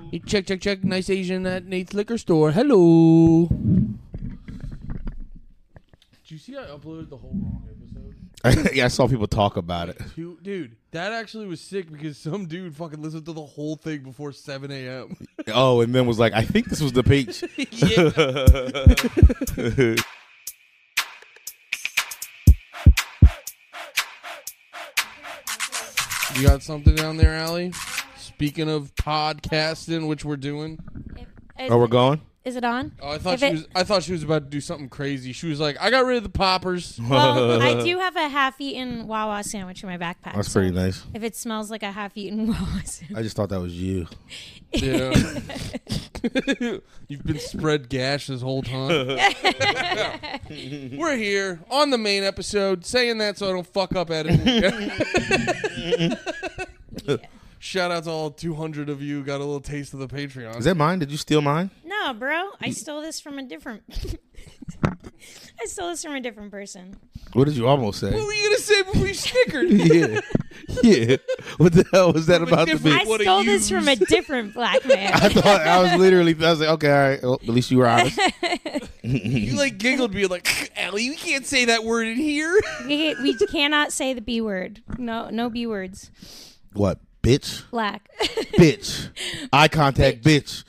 Check. Nice Asian at Nate's Liquor Store. Hello. Did you see I uploaded the whole wrong episode? Yeah, I saw people talk about it. Dude, that actually was sick because some dude fucking listened to the whole thing before 7 a.m. Oh, and then was like, I think this was the page. Yeah. You got something down there, Allie? Speaking of podcasting, which we're doing. Oh, we're going? Is it on? Oh, I thought she was about to do something crazy. She was like, I got rid of the poppers. Well, I do have a half-eaten Wawa sandwich in my backpack. That's pretty nice. If it smells like a half-eaten Wawa sandwich. I just thought that was you. Yeah. You've been spread gash this whole time. We're here on the main episode, saying that so I don't fuck up editing. Yeah. Shout out to all 200 of you who got a little taste of the Patreon. Is that mine? Did you steal mine? No, bro. I stole this from a different... I stole this from a different person. What did you almost say? What were you going to say before you snickered? Yeah. What the hell was that about to be? I stole this from a different black man. I was like, okay, all right. Well, at least you were honest. You like giggled me like, Allie, you can't say that word in here. We cannot say the B word. No B words. What? Bitch? Black. Bitch. Eye contact, bitch.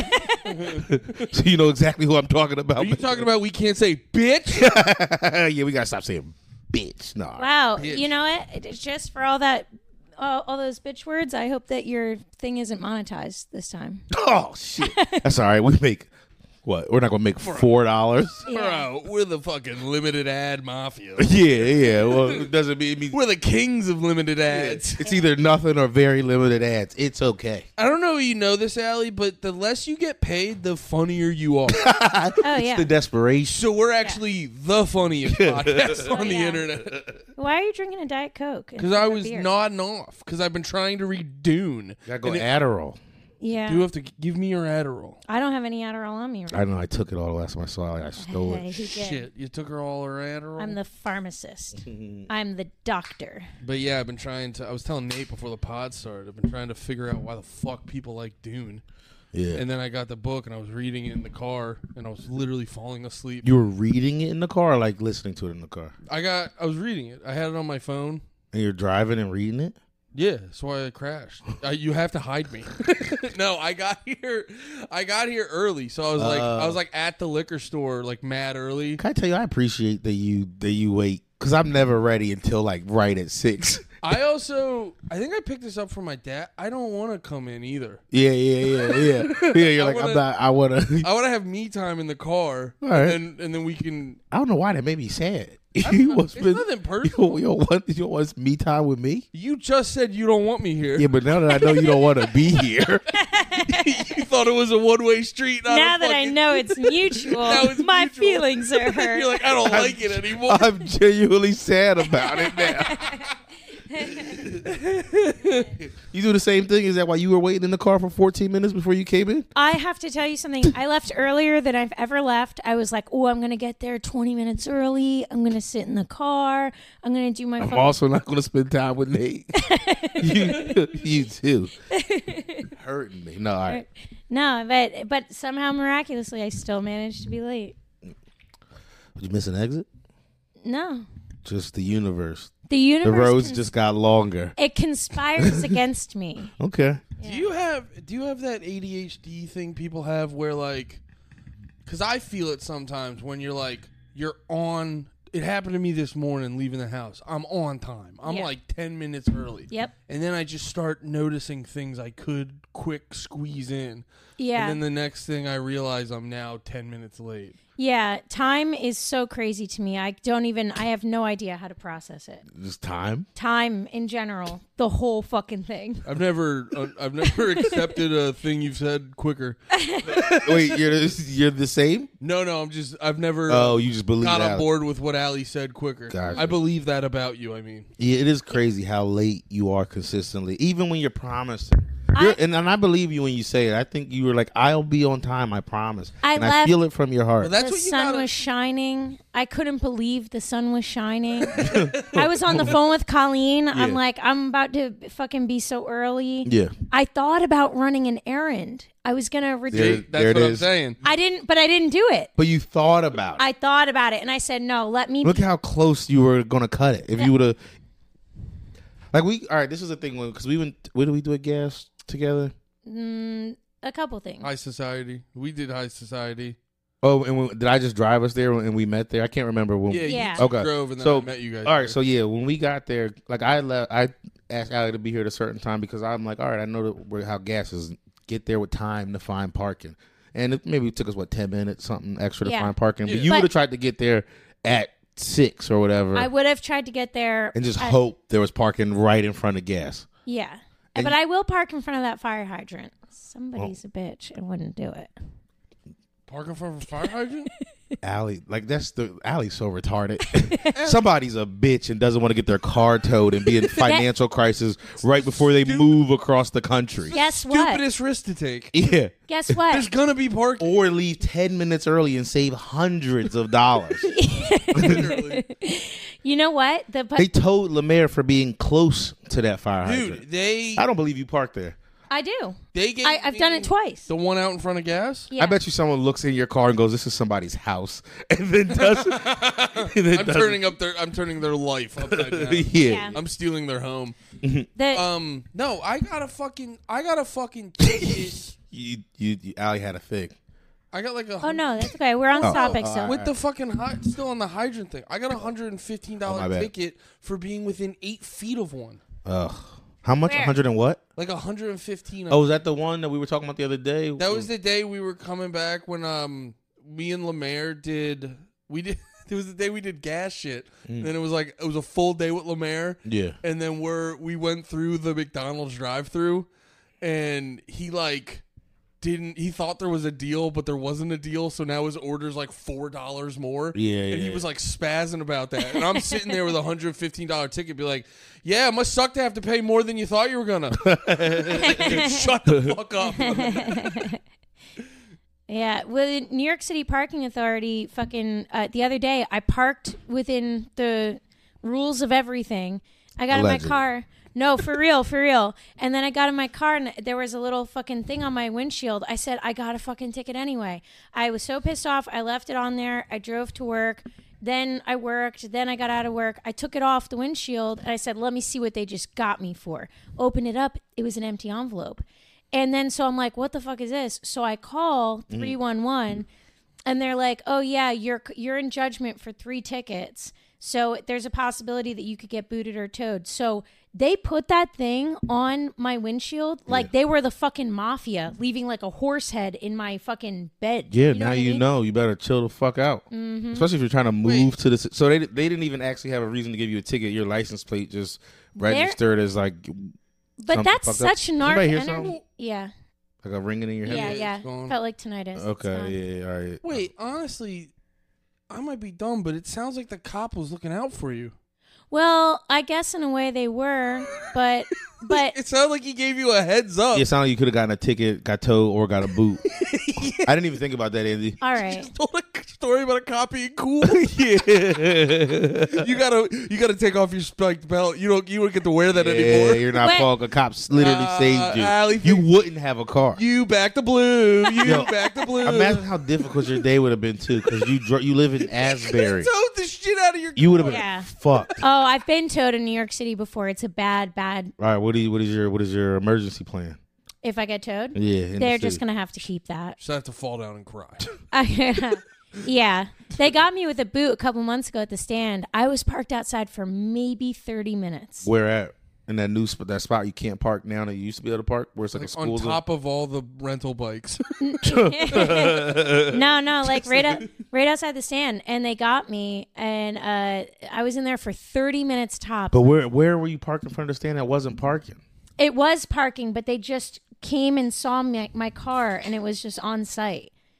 So you know exactly who I'm talking about. Are you talking about we can't say bitch? Yeah, we got to stop saying bitch. No. Wow. Bitch. You know what? It's just for all that, all those bitch words, I hope that your thing isn't monetized this time. Oh, shit. That's all right. We make, what? We're not going to make $4? Bro, we're the fucking limited ad mafia. Yeah. Well, it doesn't mean... We're the kings of limited ads. It's either nothing or very limited ads. It's okay. I don't know if you know this, Allie, but the less you get paid, the funnier you are. Oh, It's yeah. the desperation. So we're actually the funniest podcast on the yeah. internet. Why are you drinking a Diet Coke? Because I was nodding off. Because I've been trying to read Dune. Gotta go And Adderall. Yeah. You have to give me your Adderall. I don't have any Adderall on me. I know. I took it all the last time I saw it. I stole Hey, it. he did. Shit, you took her all her Adderall? I'm the pharmacist. I'm the doctor. But yeah, I've been trying to... I was telling Nate before the pod started, I've been trying to figure out why the fuck people like Dune. Yeah. And then I got the book and I was reading it in the car and I was literally falling asleep. You were reading it in the car or like listening to it in the car? I was reading it. I had it on my phone. And you're driving and reading it? Yeah, that's why I crashed. You have to hide me. No, I got here early, so I was like at the liquor store like mad early. Can I tell you, I appreciate that you wait because I'm never ready until like right at 6. I think I picked this up from my dad. I don't want to come in either. Yeah. You're like, I want to. I want to have me time in the car, All right. and then we can. I don't know why that made me sad. It's nothing personal. You don't want me time with me? You just said you don't want me here. Yeah, but now that I know you don't want to be here. You thought it was a one-way street. Now that I know it's mutual, my mutual. feelings are hurt. You're like, I don't like it anymore. I'm genuinely sad about it now. You do the same thing? Is that why you were waiting in the car for 14 minutes before you came in? I have to tell you something. I left earlier than I've ever left. I was like, oh, I'm going to get there 20 minutes early. I'm going to sit in the car. I'm going to do my I'm phone. also not going to spend time with Nate. you too. Hurting me. No, all right. No, but somehow miraculously, I still managed to be late. Did you miss an exit? No. Just the universe. The universe. The roads just got longer. It conspires against me. Okay. Do you have that ADHD thing people have where like, because I feel it sometimes when you're like you're on. It happened to me this morning leaving the house. I'm on time. I'm like 10 minutes early. Yep. And then I just start noticing things I could quick squeeze in. Yeah. And then the next thing I realize I'm now 10 minutes late. Yeah, time is so crazy to me. I have no idea how to process it. Just time? Time in general, the whole fucking thing. I've never accepted a thing you've said quicker. Wait, you're the same? No, I've never you just believe got that. on board with what Allie said quicker. Gotcha. I believe that about you, I mean. Yeah, it is crazy how late you are consistently, even when you're promising. And I believe you when you say it. I think you were like, I'll be on time, I promise. I I feel it from your heart. Well, that's the what you sun gotta... was shining. I couldn't believe the sun was shining. I was on the phone with Colleen. I'm like, I'm about to fucking be so early. Yeah. I thought about running an errand. I was gonna return. That's There it Oh, what I'm is. saying. I didn't do it. But you thought about it. I thought about it, and I said, no, let me. Look how close you were going to cut it. If you would have... Like, all right, this is the thing. Because we went... Where did we do a gas together? A couple things. High Society. We did High Society. Oh, and did I just drive us there and we met there? I can't remember. When, Yeah, Yeah. you Okay. drove and then So, I met you guys. All right, there. so yeah, when we got there, like I asked Allie to be here at a certain time because I'm like, all right, I know how gas is. Get there with time to find parking, and it maybe took us 10 minutes, something extra to Yeah. find parking. But Yeah. you But- would have tried to get there at 6 or whatever, I would have tried to get there and just at- hope there was parking right in front of gas. Yeah, And but I will park in front of that fire hydrant. Somebody's a bitch and wouldn't do it. Parking for a fire hydrant? Allie, like Allie's so retarded. Somebody's a bitch and doesn't want to get their car towed and be in financial crisis right before they move across the country. Guess what? Stupidest risk to take. Yeah. Guess what? There's gonna be parking. Or leave 10 minutes early and save hundreds of dollars. Literally. You know what? They towed Lemaire for being close to that fire hydrant. Dude, I don't believe you parked there. I do. they gave I've done it twice. The one out in front of gas? Yeah. I bet you someone looks in your car and goes, "This is somebody's house," and then does. I'm turning their life upside down. Yeah. Yeah. I'm stealing their home. The- No, I got a fucking ticket. You Allie had a thing. I got like a oh no, that's okay. We're on topic still. with the fucking still on the hydrant thing. I got $115 my bad. ticket for being within 8 feet of one. Ugh. How much? Where? 100 and what? Like 115. Oh, was that the one that we were talking about the other day? That was the day we were coming back when me and Lemaire did. It was the day we did gas shit. And then it was a full day with Lemaire. Yeah. And then we went through the McDonald's drive-through, and he he thought there was a deal, but there wasn't a deal, so now his order's like $4 more. Yeah, And he yeah. was like spazzing about that. And I'm sitting there with a $115 ticket, be like, yeah, it must suck to have to pay more than you thought you were gonna. Shut the fuck up. Yeah, well, the New York City Parking Authority fucking the other day, I parked within the rules of everything. I got in my Allegedly. car. No, for real. And then I got in my car and there was a little fucking thing on my windshield. I said, I got a fucking ticket anyway. I was so pissed off. I left it on there. I drove to work. Then I worked. Then I got out of work. I took it off the windshield and I said, let me see what they just got me for. Open it up. It was an empty envelope. And then so I'm like, what the fuck is this? So I call 311 and they're like, oh yeah, you're in judgment for 3 tickets. So there's a possibility that you could get booted or towed. So they put that thing on my windshield like they were the fucking mafia, leaving like a horse head in my fucking bed. Yeah, You know now what I you mean? know. You better chill the fuck out. Mm-hmm. Especially if you're trying to move to the... So they didn't even actually have a reason to give you a ticket. Your license plate just registered as like... But something that's fucked up. such narc Anybody hear energy. something? Yeah, Like a ringing in your head? yeah, it's yeah. gone. Felt like tinnitus. It's Okay, gone. yeah, all right. Wait, honestly, I might be dumb, but it sounds like the cop was looking out for you. Well, I guess in a way they were, but It sounded like he gave you a heads up. Yeah, it sounded like you could have gotten a ticket, got towed, or got a boot. I didn't even think about that, Andy. all right. Told a story about a cop being cool. Yeah. you gotta take off your spiked belt. You don't get to wear that Yeah, anymore. you're not Wait. Paul. The cops literally saved you. Allie, You wouldn't have a car. You back to blue. You Yo, back to blue. Imagine how difficult your day would have been too, because you live in Asbury. Towed the shit out of your. You would have been Yeah. fucked. Oh, I've been towed in New York City before. It's a bad. All right, what is your emergency plan? If I get towed, Yeah, in the they're city. just gonna have to keep that. Just have to fall down and cry. Yeah, they got me with a boot a couple months ago at the stand. I was parked outside for maybe 30 minutes. Where at? In that new that spot you can't park now that you used to be able to park, where it's like a on school zone? top of all the rental bikes. No, like right outside the stand, and they got me, and I was in there for 30 minutes tops. But where were you parked in front of the stand that wasn't parking? It was parking, but they just came and saw my car, and it was just on site.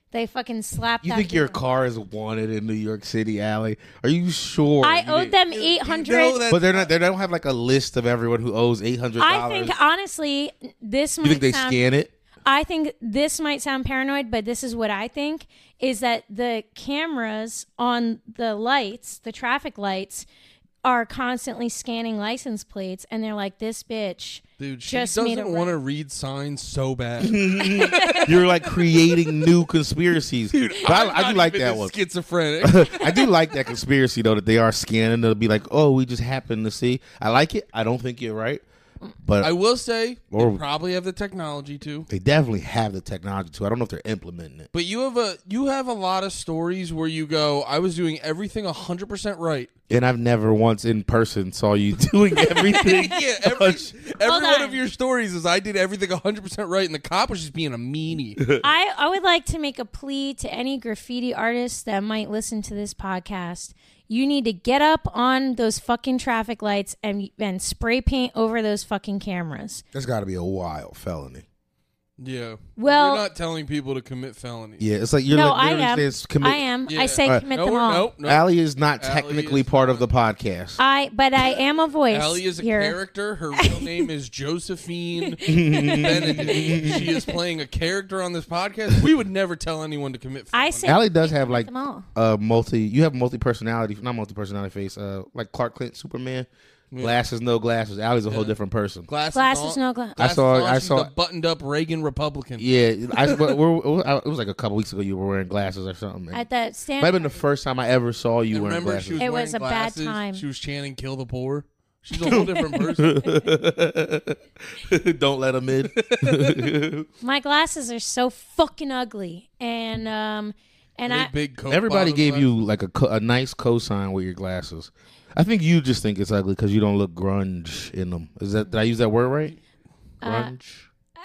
They fucking slapped. You that think your people. car is wanted in New York City, Allie? Are you sure? I owed them $800. But they're not. They don't have like a list of everyone who owes $800. I think honestly, this You might think they sound, scan it? I think this might sound paranoid, but this is what I think is that the cameras on the lights, the traffic lights, are constantly scanning license plates, and they're like, "This bitch." Dude, she Just made doesn't a want to right. read signs so bad. You're like creating new conspiracies. But I do like that one. Schizophrenic. I do like that conspiracy though, that they are scanning. They'll be like, "Oh, we just happened to see." I like it. I don't think you're right, but I will say Or- they probably have the technology to. they definitely have the technology too. I don't know if they're implementing it. But you have a lot of stories where you go, I was doing everything 100% right. And I've never once in person saw you doing everything. Yeah, every Hold one on. of your stories is I did everything 100% right, and the cop was just being a meanie. I would like to make a plea to any graffiti artists that might listen to this podcast. You need to get up on those fucking traffic lights and spray paint over those fucking cameras. That's got to be a wild felony. Yeah. Well- you're not telling people to commit felonies. Yeah, it's like you're No, like I literally am. saying commit. I am. Yeah. I say All right. commit No, them all. no. Allie is not Allie technically is part of not. the podcast. But I am a voice. Allie is a here. character. Her real name is Josephine Benedict. She is playing a character on this podcast. We would never tell anyone to commit I felonies. say Allie does have like them all. you have multi-personality, not multi-personality face, like Clark Kent, Superman. Glasses, no glasses. Allie's a whole different person. Glasses Glasses, on. no glasses. I saw- She's saw- the buttoned-up Reagan Republican. Yeah, it was like a couple weeks ago you were wearing glasses or something. At that stand. Might have been the first time I ever saw you wearing Remember, glasses. she was It wearing was a bad glasses. time. She was chanting "Kill the poor." She's a whole different person. Don't let them in. My glasses are so fucking ugly, and I Big Coke Everybody bottom gave glasses. you like a nice cosign with your glasses. I think you just think it's ugly because you don't look grunge in them. Did I use that word right? Grunge.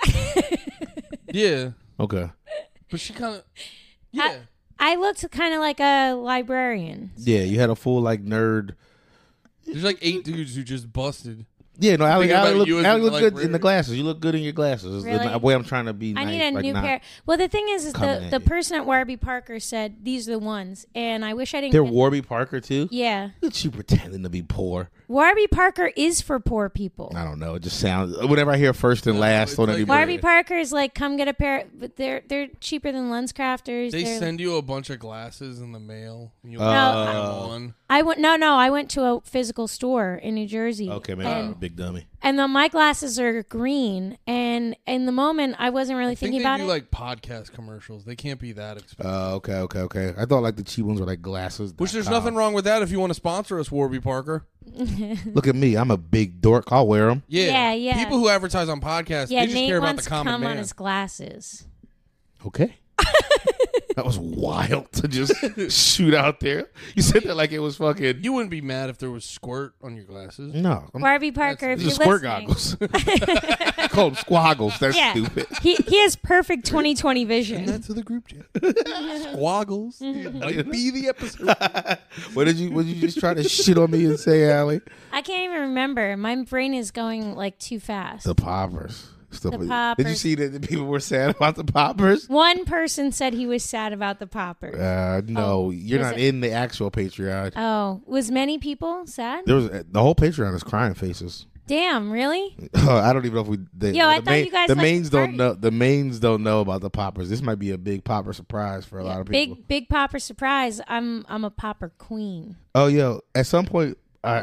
Yeah, Okay. but she kind of yeah. I looked kind of like a librarian. Yeah, you had a full like nerd. There's like 8 dudes who just busted. Yeah, no, Allie Thinking about you as look a good in the librarian. glasses. You look good in your glasses. Is Really? the way I'm trying to be I nice. need a like new not- pair. Well, the thing is coming the at the you. person at Warby Parker said these are the ones, and I wish I didn't. They're get- Warby Parker too? Yeah, Look at you pretending to be poor. Warby Parker is for poor people. I don't know. It just sounds. Whenever I hear first and No, last it's on like- anybody. Warby Parker is like, come get a pair. But they're cheaper than Lenscrafters. They They're- send you a bunch of glasses in the mail. And you No. put them on. I went to a physical store in New Jersey. Okay, man, And, I'm a big dummy. my glasses are green, and in the moment I wasn't really I think thinking they about do it. like podcast commercials. They can't be that expensive. Okay. I thought like the cheap ones were like glasses. Which there's nothing wrong with that if you want to sponsor us, Warby Parker. Look at me. I'm a big dork. I'll wear them. Yeah. Yeah. People who advertise on podcasts, Yeah, they just Nate care about wants the to common come on man. his glasses. Okay. That was wild to just shoot out there. You said that like it was fucking. You wouldn't be mad if there was squirt on your glasses. No. Warby Parker, if These you're are squirt listening, goggles. I call them squaggles. That's yeah, stupid. he has perfect 20/20 vision. That's to the group chat. Squaggles. Might be the episode. What did you just try to shit on me and say, Allie? I can't even remember. My brain is going like too fast. The poppers. Stuff The like- poppers. Did you see that the people were sad about the poppers? One person said he was sad about the poppers. No, Oh, you're was not it- in the actual Patreon. Oh, was many people sad? There was the whole Patreon is crying faces. Damn, really? I don't even know if we. Yo, I thought you guys the liked mains the don't party. know. The mains don't know about the poppers. This might be a big popper surprise for a lot of people. Big popper surprise. I'm a popper queen. Oh, yo! At some point,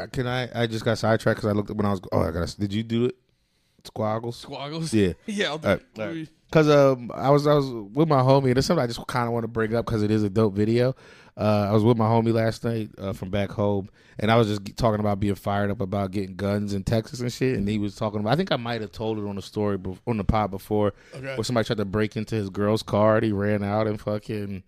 I just got sidetracked because I looked up when I was. Oh, I got. Did you do it? Squaggles. Squaggles? Yeah. Yeah, I'll do All it. right. Because I was with my homie, and it's something I just kind of want to bring up because it is a dope video. I was with my homie last night from back home, and I was just talking about being fired up about getting guns in Texas and shit. And he was talking about, I think I might have told it on the story on the pod before, Okay. where somebody tried to break into his girl's car. And he ran out and fucking,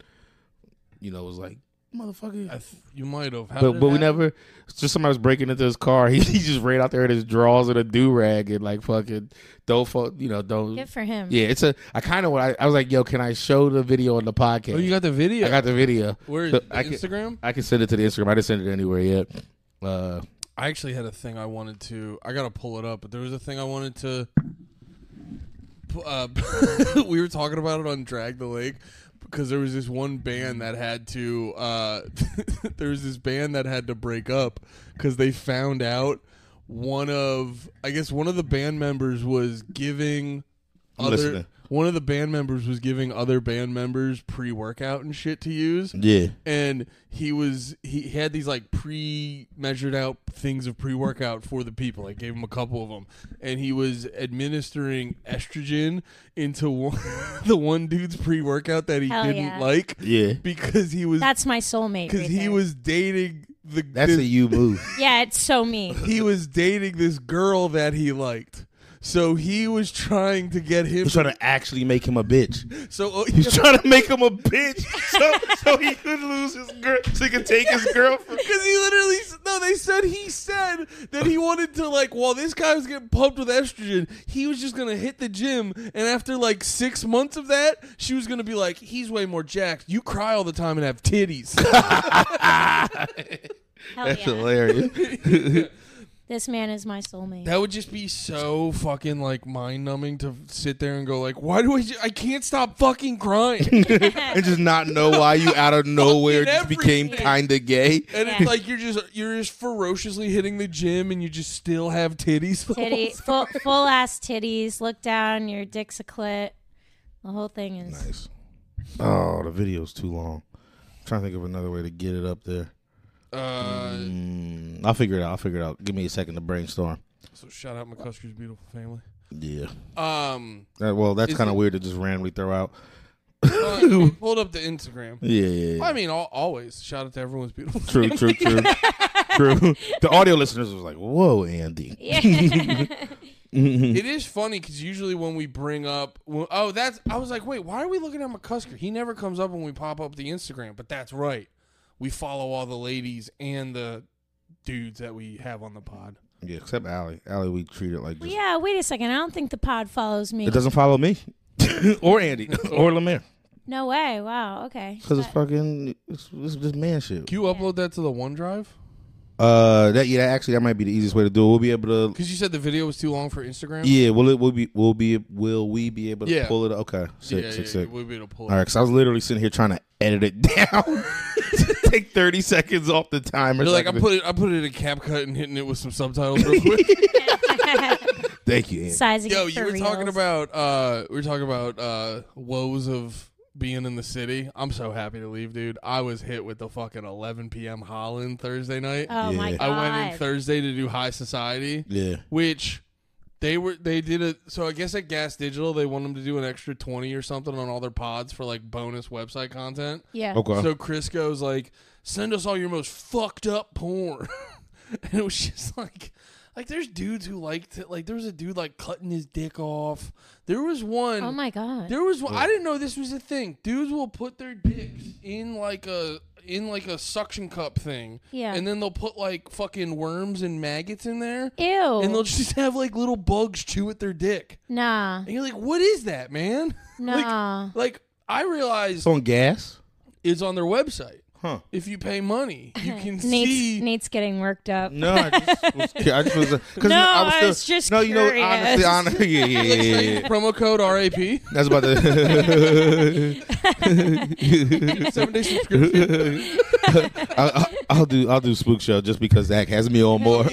was like, motherfucker. You might have. How But did it we happen? never. It's just somebody was breaking into his car. He just ran out there in his drawers and a do rag and like fucking don't. Good for him. Yeah, it's a. I kind of. I was like, yo, can I show the video on the podcast? Oh, you got the video? I got the video. Where So is I can- Instagram? I can send it to the Instagram. I didn't send it anywhere yet. I actually had a thing I wanted to. I gotta pull it up, but there was a thing I wanted to. We were talking about it on Drag the Lake. because there was this one band that had to there was this band that had to break up because they found out one of the band members was giving one of the band members was giving other band members pre-workout and shit to use. Yeah. And he had these like pre-measured out things of pre-workout for the people. I gave him a couple of them. And he was administering estrogen into the one dude's pre-workout that he didn't like. Yeah. Because he was... That's my soulmate. Because he was dating... That's a you move. Yeah, it's so me. He was dating this girl that he liked. So he was trying to get him. He was trying to actually make him a bitch. So he was trying to make him a bitch, so he could lose his girl, so he could take his girlfriend. Because he literally, he said that he wanted to, like, while this guy was getting pumped with estrogen, he was just gonna hit the gym, and after like 6 months of that, she was gonna be like, he's way more jacked. You cry all the time and have titties. That's hilarious. This man is my soulmate. That would just be so fucking like mind numbing to sit there and go like, why do I can't stop fucking crying and just not know why you out of nowhere just became kind of gay. And it's like you're just ferociously hitting the gym and you just still have titties. Full ass titties. Look down, your dick's a clit. The whole thing is nice. Oh, the video's too long. I'm trying to think of another way to get it up there. I'll figure it out. Give me a second to brainstorm. So shout out McCusker's beautiful family. Yeah. Well, that's kind of weird to just randomly throw out. Hold up the Instagram. Yeah. Well, I mean, always shout out to everyone's beautiful. True. The audio listeners was like, "Whoa, Andy." Yeah. It is funny because usually when we bring up, I was like, wait, why are we looking at McCusker? He never comes up when we pop up the Instagram, but that's right. We follow all the ladies and the dudes that we have on the pod. Yeah, except Allie. Allie, we treat it like just... Yeah, wait a second. I don't think the pod follows me. It doesn't follow me. Or Andy. Or Lemaire. No way. Wow, okay. Because it's just man shit. Can you upload that to the OneDrive? That might be the easiest way to do it. We'll be able to... Because you said the video was too long for Instagram? Yeah, will we be able to pull it up? Okay, sick. We'll be able to pull it all right, because I was literally sitting here trying to edit it down. Take 30 seconds off the timer. Like I put it in CapCut and hitting it with some subtitles real quick. Thank you, Andy. Sizing Yo, it you for were talking reals. about woes of being in the city. I'm so happy to leave, dude. I was hit with the fucking 11 p.m. Holland Thursday night. Oh my god! I went in Thursday to do High Society. Yeah, which they did it. So I guess at Gas Digital they want them to do an extra 20 or something on all their pods for like bonus website content. Yeah. Okay. So Chris goes like, send us all your most fucked up porn, and it was just like there's dudes who there was a dude like cutting his dick off. There was one. Oh my god. There was one. I didn't know this was a thing. Dudes will put their dicks in like a suction cup thing. Yeah. And then they'll put like fucking worms and maggots in there. Ew. And they'll just have like little bugs chew at their dick. Nah. And you're like, what is that, man? Nah. like I realized it's on gas. It's on their website. Huh. If you pay money, you can see. Nate's getting worked up. No, I just was. I was just no, you know, curious. honestly, yeah. Promo code RAP. That's about the 7-day subscription. I'll do Spook Show just because Zach has me on more.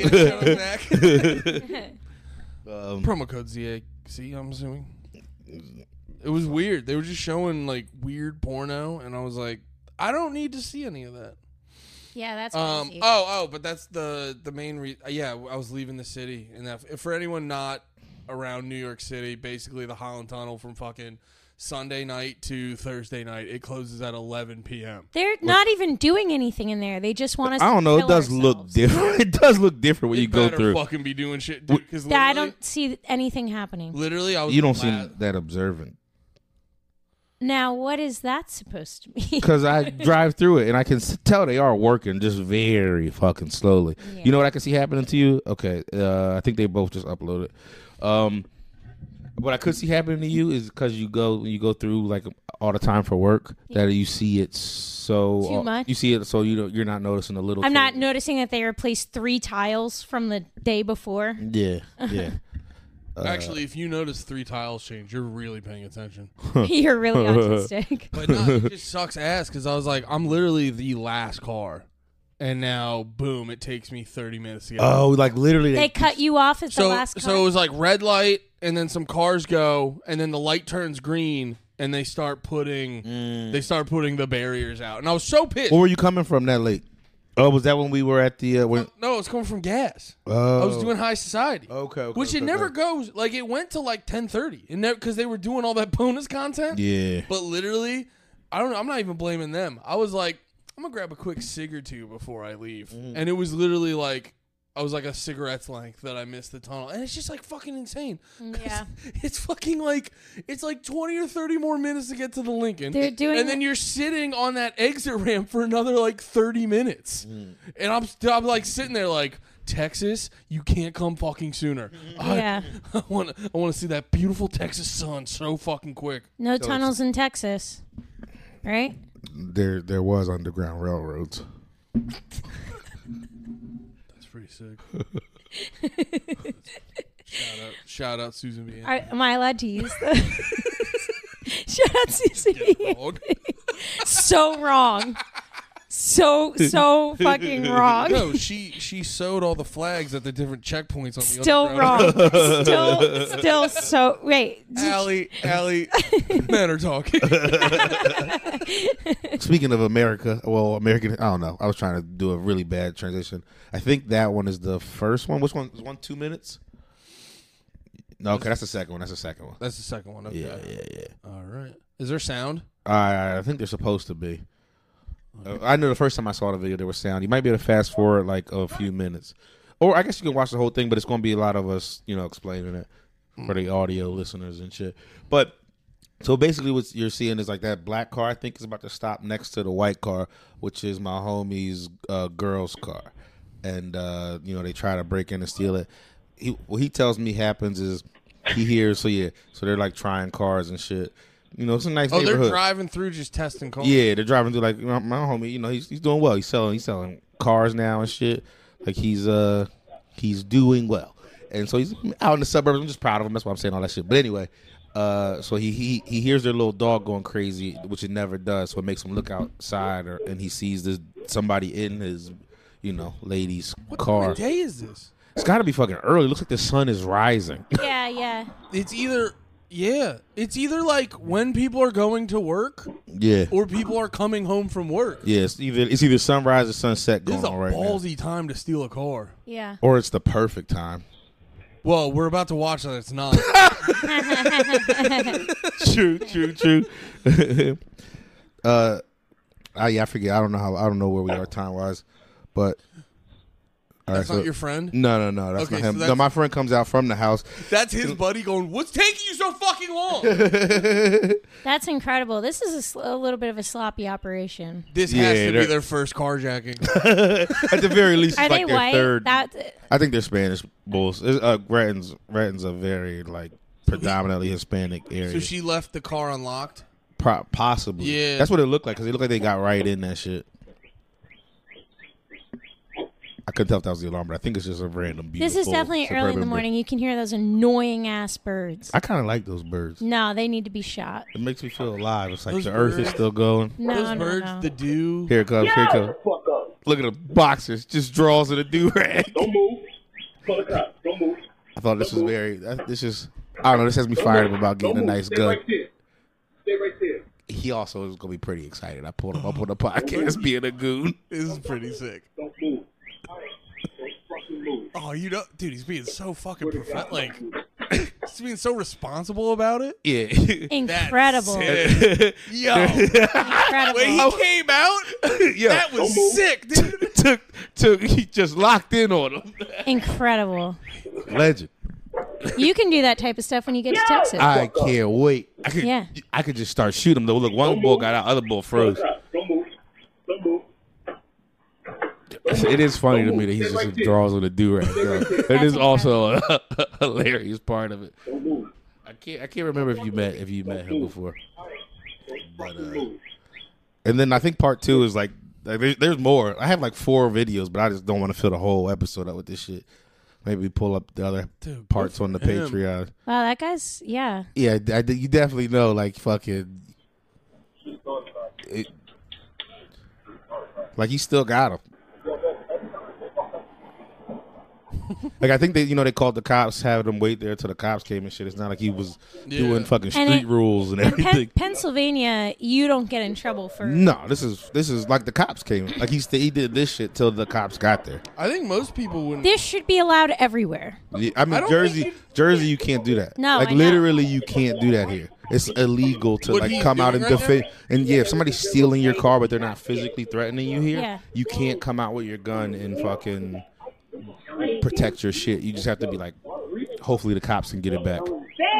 Promo code ZAC, I'm assuming. It was weird. They were just showing like weird porno, and I was like, I don't need to see any of that. Yeah, that's crazy. But that's the main reason. Yeah, I was leaving the city, and that for anyone not around New York City, basically the Holland Tunnel from fucking Sunday night to Thursday night, it closes at 11 p.m. They're not even doing anything in there. They just want us. I don't know. To It does look different. It does look different when you go through. Fucking be doing shit, dude. Because I don't see anything happening. Literally, I was. You don't seem that observant. Now, what is that supposed to mean? Because I drive through it and I can tell they are working just very fucking slowly. Yeah. You know what I can see happening to you? Okay, I think they both just uploaded. What I could see happening to you is because you go through like all the time for work that you see it so too much. You see it so you're not noticing the little. I'm not noticing that they replaced 3 tiles from the day before. Yeah. Actually, if you notice 3 tiles change, you're really paying attention. You're really autistic. But no, it just sucks ass because I was like, I'm literally the last car. And now, boom, it takes me 30 minutes to get Oh, like literally. They cut you off at the last car. So it was like red light, and then some cars go, and then the light turns green, and they start putting the barriers out. And I was so pissed. Where were you coming from that late? Oh, was that when we were at the? No, it's coming from gas. Oh. I was doing High Society. Okay. Which it never goes. Like, it went to like 10:30. And because they were doing all that bonus content. Yeah. But literally, I don't know. I'm not even blaming them. I was like, I'm going to grab a quick cig or two before I leave. And it was literally like, I was like a cigarette's length that I missed the tunnel. And it's just like fucking insane. Yeah. It's fucking like, it's like 20 or 30 more minutes to get to the Lincoln. They're doing and then you're sitting on that exit ramp for another like 30 minutes. And I'm like sitting there like, Texas, you can't come fucking sooner. Yeah. I want to see that beautiful Texas sun so fucking quick. No tunnels in Texas. Right? There was underground railroads. That's pretty sick. Shout out Susan B. Am I allowed to use the shout out Susan B. So wrong. So fucking wrong. No, she sewed all the flags at the different checkpoints on the Still underground. wrong. Still so wait. Allie, men are talking. Speaking of America, American, I don't know. I was trying to do a really bad transition. I think that one is the first one. Which one? Is one 2 minutes? No, okay, that's the second one. That's the second one. Okay. Yeah. All right. Is there sound? I think they're supposed to be. I know the first time I saw the video there was sound. You might be able to fast forward like a few minutes, or I guess you can watch the whole thing. But it's going to be a lot of us, explaining it for the audio listeners and shit. But so basically, what you're seeing is like that black car. I think is about to stop next to the white car, which is my homie's girl's car, and they try to break in and steal it. What he tells me happens is he hears. So they're like trying cars and shit. It's a nice neighborhood. They're driving through just testing cars. Yeah, they're driving through like my homie. He's doing well. He's selling cars now and shit. Like he's doing well. And so he's out in the suburbs. I'm just proud of him. That's why I'm saying all that shit. But anyway, so he hears their little dog going crazy, which it never does. So it makes him look outside, and he sees somebody in his lady's car. What day is this? It's got to be fucking early. It looks like the sun is rising. Yeah. It's either like when people are going to work, or people are coming home from work. Yeah, it's either sunrise or sunset This going is a on right now. ballsy time to steal a car. Yeah. Or it's the perfect time. Well, we're about to watch that. It's not. True. I forget. I don't know where we are time wise, but. That's not your friend? No. That's not him. No, my friend comes out from the house. That's his buddy going, what's taking you so fucking long? That's incredible. This is a little bit of a sloppy operation. This has to be their first carjacking. At the very least, Are it's they like their white? third. I think they're Spanish bulls. Renton's a very predominantly Hispanic area. So she left the car unlocked? Possibly. Yeah. That's what it looked like because it looked like they got right in that shit. I couldn't tell if that was the alarm, but I think it's just a random beautiful. This is definitely early in the morning. You can hear those annoying ass birds. I kind of like those birds. No, they need to be shot. It makes me feel alive. It's like Those the earth is still going. Those birds, the dew. Here it comes. Look at the boxers. Just draws of the do-rag. Don't move. Call the cops. Don't move. I thought this was I don't know. This has me fired up about getting a nice gun. Right there. Stay right there. He also is going to be pretty excited. I pulled him up on the podcast being a goon. This is pretty sick. Don't move. Don't move. Oh, dude, he's being so fucking he's being so responsible about it. Yeah. Incredible. Yo. Incredible. When he came out, that was sick, dude. He just locked in on him. Incredible. Legend. You can do that type of stuff when you get to Texas. I can't wait. I could just start shooting him. Look, one bull got out, other bull froze. Don't move. Don't move. It is funny to me that he just draws with a do-rag. It is also a hilarious part of it. I can't remember if you met him before. But, and then I think part 2 is like there's more. I have like 4 videos, but I just don't want to fill the whole episode up with this shit. Maybe pull up the other Dude, parts good on the for him. Patreon. Wow, that guy's yeah. Yeah, you definitely know, like fucking, like he still got him. Like I think they called the cops, having them wait there till the cops came and shit. It's not like he was doing fucking street rules and everything. Pennsylvania, you don't get in trouble for. No, this is like the cops came. Like he did this shit till the cops got there. I think most people wouldn't. This should be allowed everywhere. Yeah, I mean, I don't Jersey, you can't do that. No, like I know. literally, you can't do that here. It's illegal to What like he's come out doing and right defend. now? And yeah, if somebody's stealing your car but they're not physically threatening you here, Yeah. you can't come out with your gun and fucking protect your shit. You just have to be like, hopefully the cops can get it back.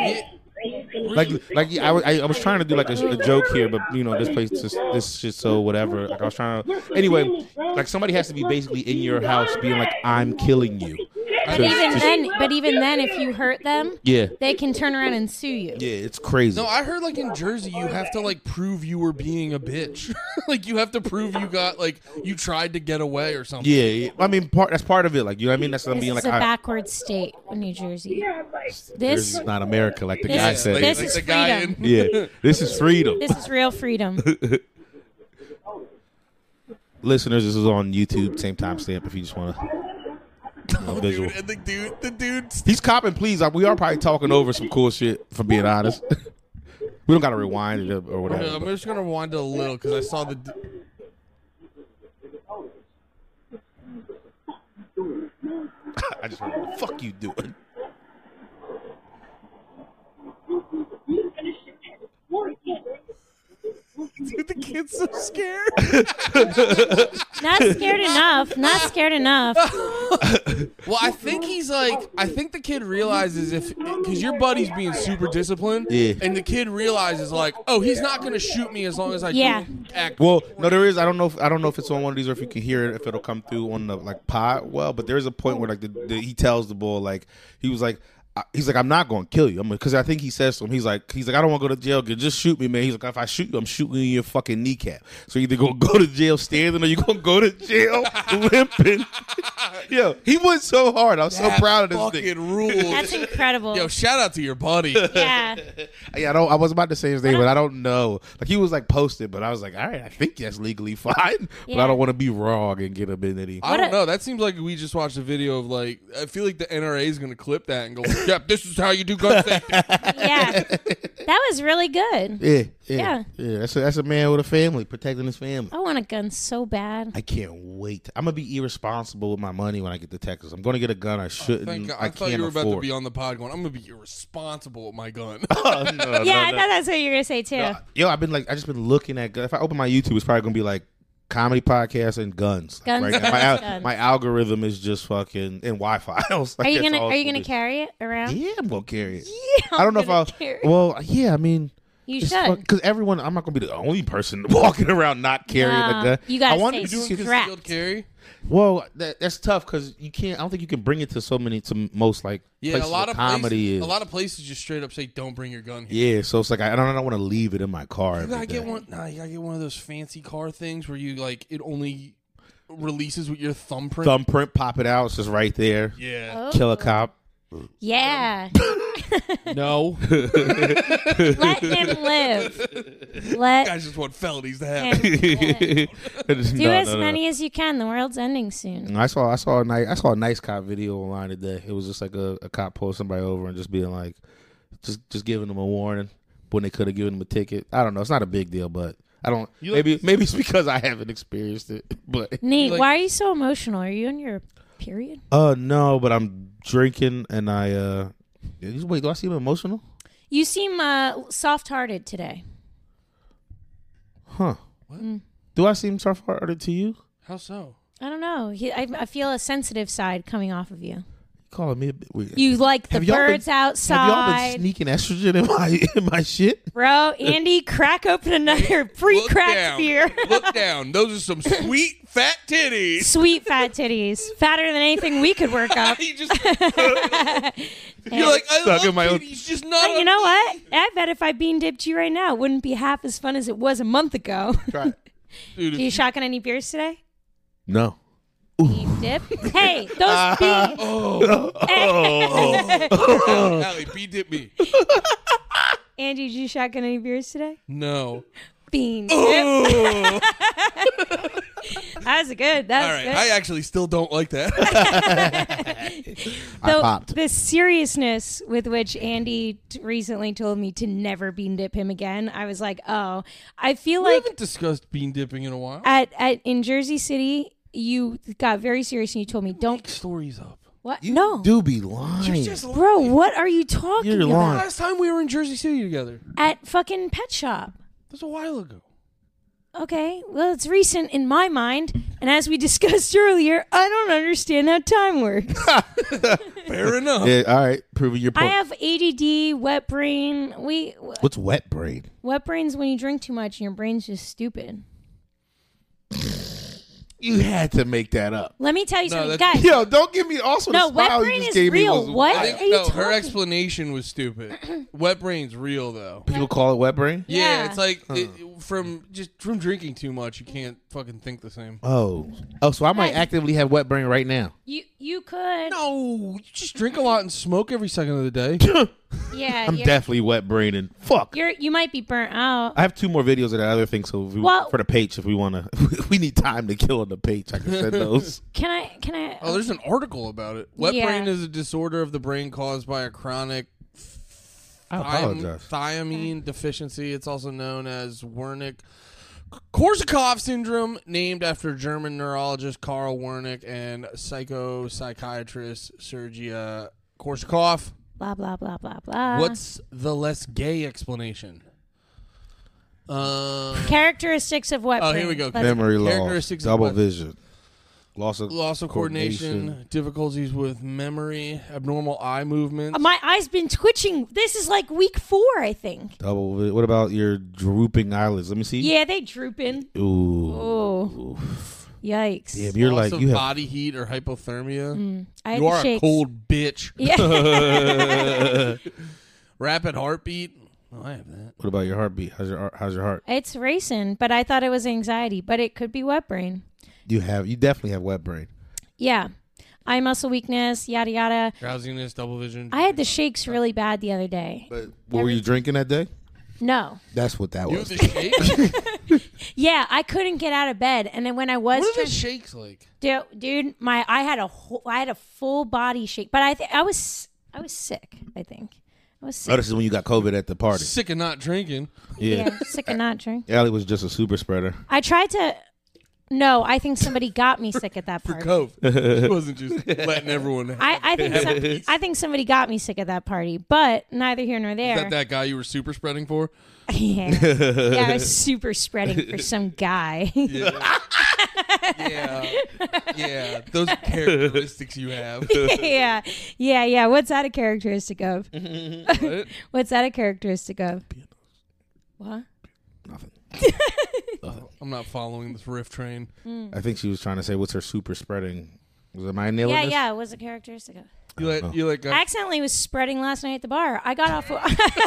Like I was trying to do like a joke here, but this place this shit so whatever. Like I was trying to anyway. Like somebody has to be basically in your house being like, I'm killing you. But even then, if you hurt them, Yeah, they can turn around and sue you. yeah, it's crazy. No, I heard like in Jersey you have to like prove you were being a bitch. Like you have to prove you got like you tried to get away or something. Yeah, I mean, that's part of it. Like, you know what I mean? That's what I'm This being is like. a backward state, New Jersey. This This is not America, like the this guy is- said. this Like is the guy freedom. Yeah, this is freedom. This is real freedom. Listeners, this is on YouTube, same timestamp. If you just want to visual. Dude, and the dude. He's copping, please. We are probably talking over some cool shit, for being honest. We don't got to rewind it or whatever. I'm just gonna rewind it a little because I saw the. I just want what the fuck you doing? Dude, the kid's so scared. Not scared enough. Not scared enough. Well, I think the kid realizes because your buddy's being super disciplined, Yeah. and the kid realizes like, oh, he's not gonna shoot me as long as I Yeah. don't act. Well, no, there is. I don't know if it's on one of these or if you can hear it, if it'll come through on the like pod. Well, but there is a point where like he tells the bull like he's like, I'm not going to kill you. Because I think he says to him, he's like, I don't want to go to jail. Just shoot me, man. He's like, if I shoot you, I'm shooting you in your fucking kneecap. So you're either going to go to jail standing or you're going to go to jail limping. Yo, he went so hard. I was so proud of this fucking thing. rules. That's incredible. Yo, shout out to your buddy. Yeah. Yeah, I was about to say his name, but I don't know. Like he was like posted, but I was like, all right, I think that's legally fine, but Yeah. I don't want to be wrong and get him in any. I don't know. That seems like we just watched a video of like. I feel like the NRA is going to clip that and go, "Yep, this is how you do gun safety." Yeah. That was really good. Yeah. That's a man with a family protecting his family. I want a gun so bad. I can't wait. I'm gonna be irresponsible with my money when I get to Texas. I'm gonna get a gun I shouldn't. I thought can't you were about afford. to be on the pod going, I'm going to be irresponsible with my gun. Oh, no, Yeah, I no. thought that's what you were gonna say too. Yo, I just been looking at. If I open my YouTube, it's probably gonna be like comedy podcasts and guns. Guns, Right now. guns. My algorithm is just fucking and Wi-Fi. Are you gonna carry it around? Yeah, I'm gonna carry it. Yeah, I don't know if I'll. carry it. Well, yeah, I mean. You should. Because everyone, I'm not gonna be the only person walking around not carrying a gun. You gotta I wanted stay to Doing do strapped. concealed carry? Well, that's tough because you can't. I don't think you can bring it to most like Yeah, places a lot where of comedy places, is. a lot of places just straight up say, "Don't bring your gun here." Yeah, so it's like I don't want to leave it in my car. You every gotta get day. one. Nah, you gotta get one of those fancy car things where you like it only releases with your thumbprint. Thumbprint, pop it out. It's just right there. Yeah. Oh. Kill a cop. Yeah. No. Let him live. Let Guys just want felonies to him happen. live. Do as many as you can. The world's ending soon. I saw a nice cop video online today. It was just like a cop pulled somebody over and just being like, just giving them a warning when they could have given them a ticket. I don't know. It's not a big deal, but I don't. Maybe it's because I haven't experienced it. But Nate, Like- why are you so emotional? Are you in your period? no, but I'm drinking and I wait. Do I seem emotional? You seem soft-hearted today. Huh? Mm. Do I seem soft-hearted to you? How so? I don't know. I feel a sensitive side coming off of you. Calling me a bit weird. You like the Have y'all been- birds outside. Have y'all been sneaking estrogen in my shit? Bro, Andy, crack open another pre-cracked down. beer. Look down. Those are some sweet fat titties. Sweet fat titties. Fatter than anything we could work up. You just, you're like, I Stuck love in my own- titties, just not. You know what? I bet if I bean dipped you right now, it wouldn't be half as fun as it was a month ago. Try it. Dude, Are you shotgun any beers today? No. bean dip. Hey, those bean. Allie, dip me. Andy, did you shotgun any beers today? No. Bean dip. All That was good. That was right. good. I actually still don't like that. I So popped. the seriousness with which Andy recently told me to never bean dip him again, I was like, oh, I feel We like haven't discussed bean dipping in a while. at in Jersey City, you got very serious and you told me don't. Make stories up. What? You No, do be lying. bro. What are you talking You're about? lying. Last time we were in Jersey City together. At fucking Pet Shop. That was a while ago. Okay, well, it's recent in my mind, and as we discussed earlier, I don't understand how time works. Fair enough. Yeah, all right, proving your I point. have ADD, wet brain. What's wet brain? Wet brain's when you drink too much and your brain's just stupid. You had to make that up. Let me tell you No, something, that's- guys. Yo, don't give me also No, the wet smile brain you just is gave me real. was What? I are think you no, her talking- explanation was stupid. Wet brain's real though. People call it wet brain. Yeah. It's like from drinking too much, you can't fucking think the same. Oh, so I might Guys. actively have wet brain right now. You could. No, you just drink a lot and smoke every second of the day. Yeah, I'm definitely wet braining. Fuck. you might be burnt out. I have 2 more videos of that other thing, so if we, Well- for the page, if we want to, we need time to kill on the page. I can send those. Can I? Oh, there's an article about it. Wet Yeah. brain is a disorder of the brain caused by a chronic I apologize. thiamine deficiency. It's also known as Wernicke-Korsakoff syndrome, named after German neurologist Karl Wernicke and psychiatrist Sergei Korsakoff. Blah blah blah blah blah. What's the less gay explanation? characteristics of wet Oh, brain? here we go. Let's- Memory loss, Characteristics of double wet- vision, loss of coordination, difficulties with memory, abnormal eye movements. My eye's been twitching. This is like week 4, I think. double. What about your drooping eyelids? Let me see. Yeah, they drooping. Ooh. Oh, yikes! Damn, you're Loss like of you have. body heat or hypothermia. I had You the are a shakes. cold bitch. Yeah, Rapid heartbeat. Oh, I have that. What about your heartbeat? How's your heart? it's racing, but I thought it was anxiety, but it could be wet brain. You definitely have wet brain. Yeah, eye muscle weakness, yada yada. Drowsiness, double vision. I had the shakes really bad the other day. But what were you drinking that day? No. That's what that You was. have the shakes? Yeah, I couldn't get out of bed, and then when I was What are trying- the shakes like? dude, I had a full body shake, but I was sick. I think I was sick. Oh, this is when you got COVID at the party. Sick of not drinking. Yeah. Sick of not drinking. Allie was just a super spreader. I tried to. No, I think somebody got me sick at that For party. COVID. She wasn't just letting everyone have I think somebody got me sick at that party, but neither here nor Is there. that guy you were super spreading for? Yeah, I was super spreading for some guy. Yeah. Those characteristics you have. yeah. What's that a characteristic of? What? What's that a characteristic of? What? Nothing. I'm not following this riff train. I think she was trying to say, what's her super spreading? Was it my nailing this? Yeah. What's a characteristic of? You let I accidentally was spreading last night at the bar. I got off.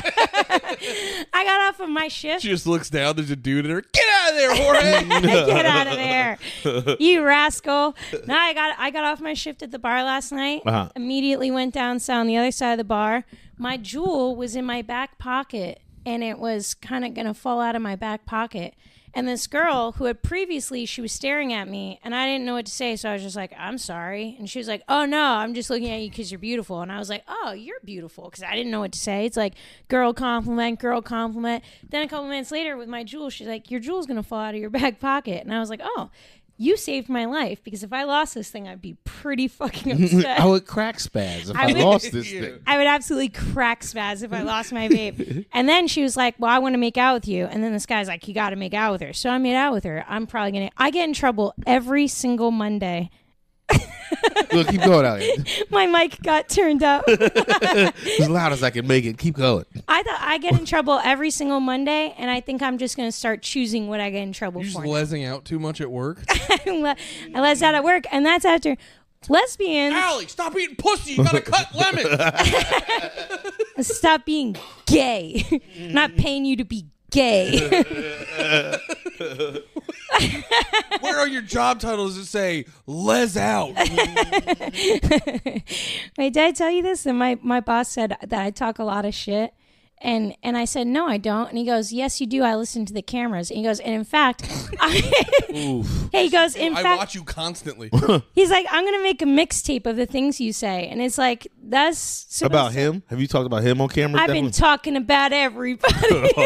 I got off of my shift. She just looks down. There's a dude in her. Get out of there, Jorge. Get out of there, you rascal! No, I got off my shift at the bar last night. Uh-huh. Immediately went down on the other side of the bar. My jewel was in my back pocket, and it was kind of gonna fall out of my back pocket. And this girl who had previously, she was staring at me, and I didn't know what to say, so I was just like, "I'm sorry." And she was like, "Oh no, I'm just looking at you because you're beautiful." And I was like, "Oh, you're beautiful," because I didn't know what to say. It's like girl compliment, girl compliment. Then a couple minutes later, with my jewel, she's like, "Your jewel's gonna fall out of your back pocket," and I was like, "Oh." You saved my life, because if I lost this thing, I'd be pretty fucking upset. I would crack spaz if I I would- lost this thing. I would absolutely crack spaz if I lost my vape. And then she was like, "Well, I want to make out with you." And then this guy's like, "You got to make out with her." So I made out with her. I get in trouble every single Monday. Look, keep going, Allie. My mic got turned up. As loud as I can make it. Keep going. I get in trouble every single Monday, and I think I'm just going to start choosing what I get in trouble You just for. lesing out too much at work. I let out at work, and that's after lesbians Allie, stop eating pussy. You gotta cut lemons. stop being gay. Not paying you to be gay. Where are your job titles that say "Les out"? Wait, did I tell you this? That my boss said that I talk a lot of shit. And I said, no, I don't. And he goes, yes, you do. I listen to the cameras. And he goes, and in fact, he goes, in I fact, watch you constantly. he's like, I'm going to make a mixtape of the things you say. And it's like, that's supposed About to- him? Have you talked about him on camera? I've been talking about everybody.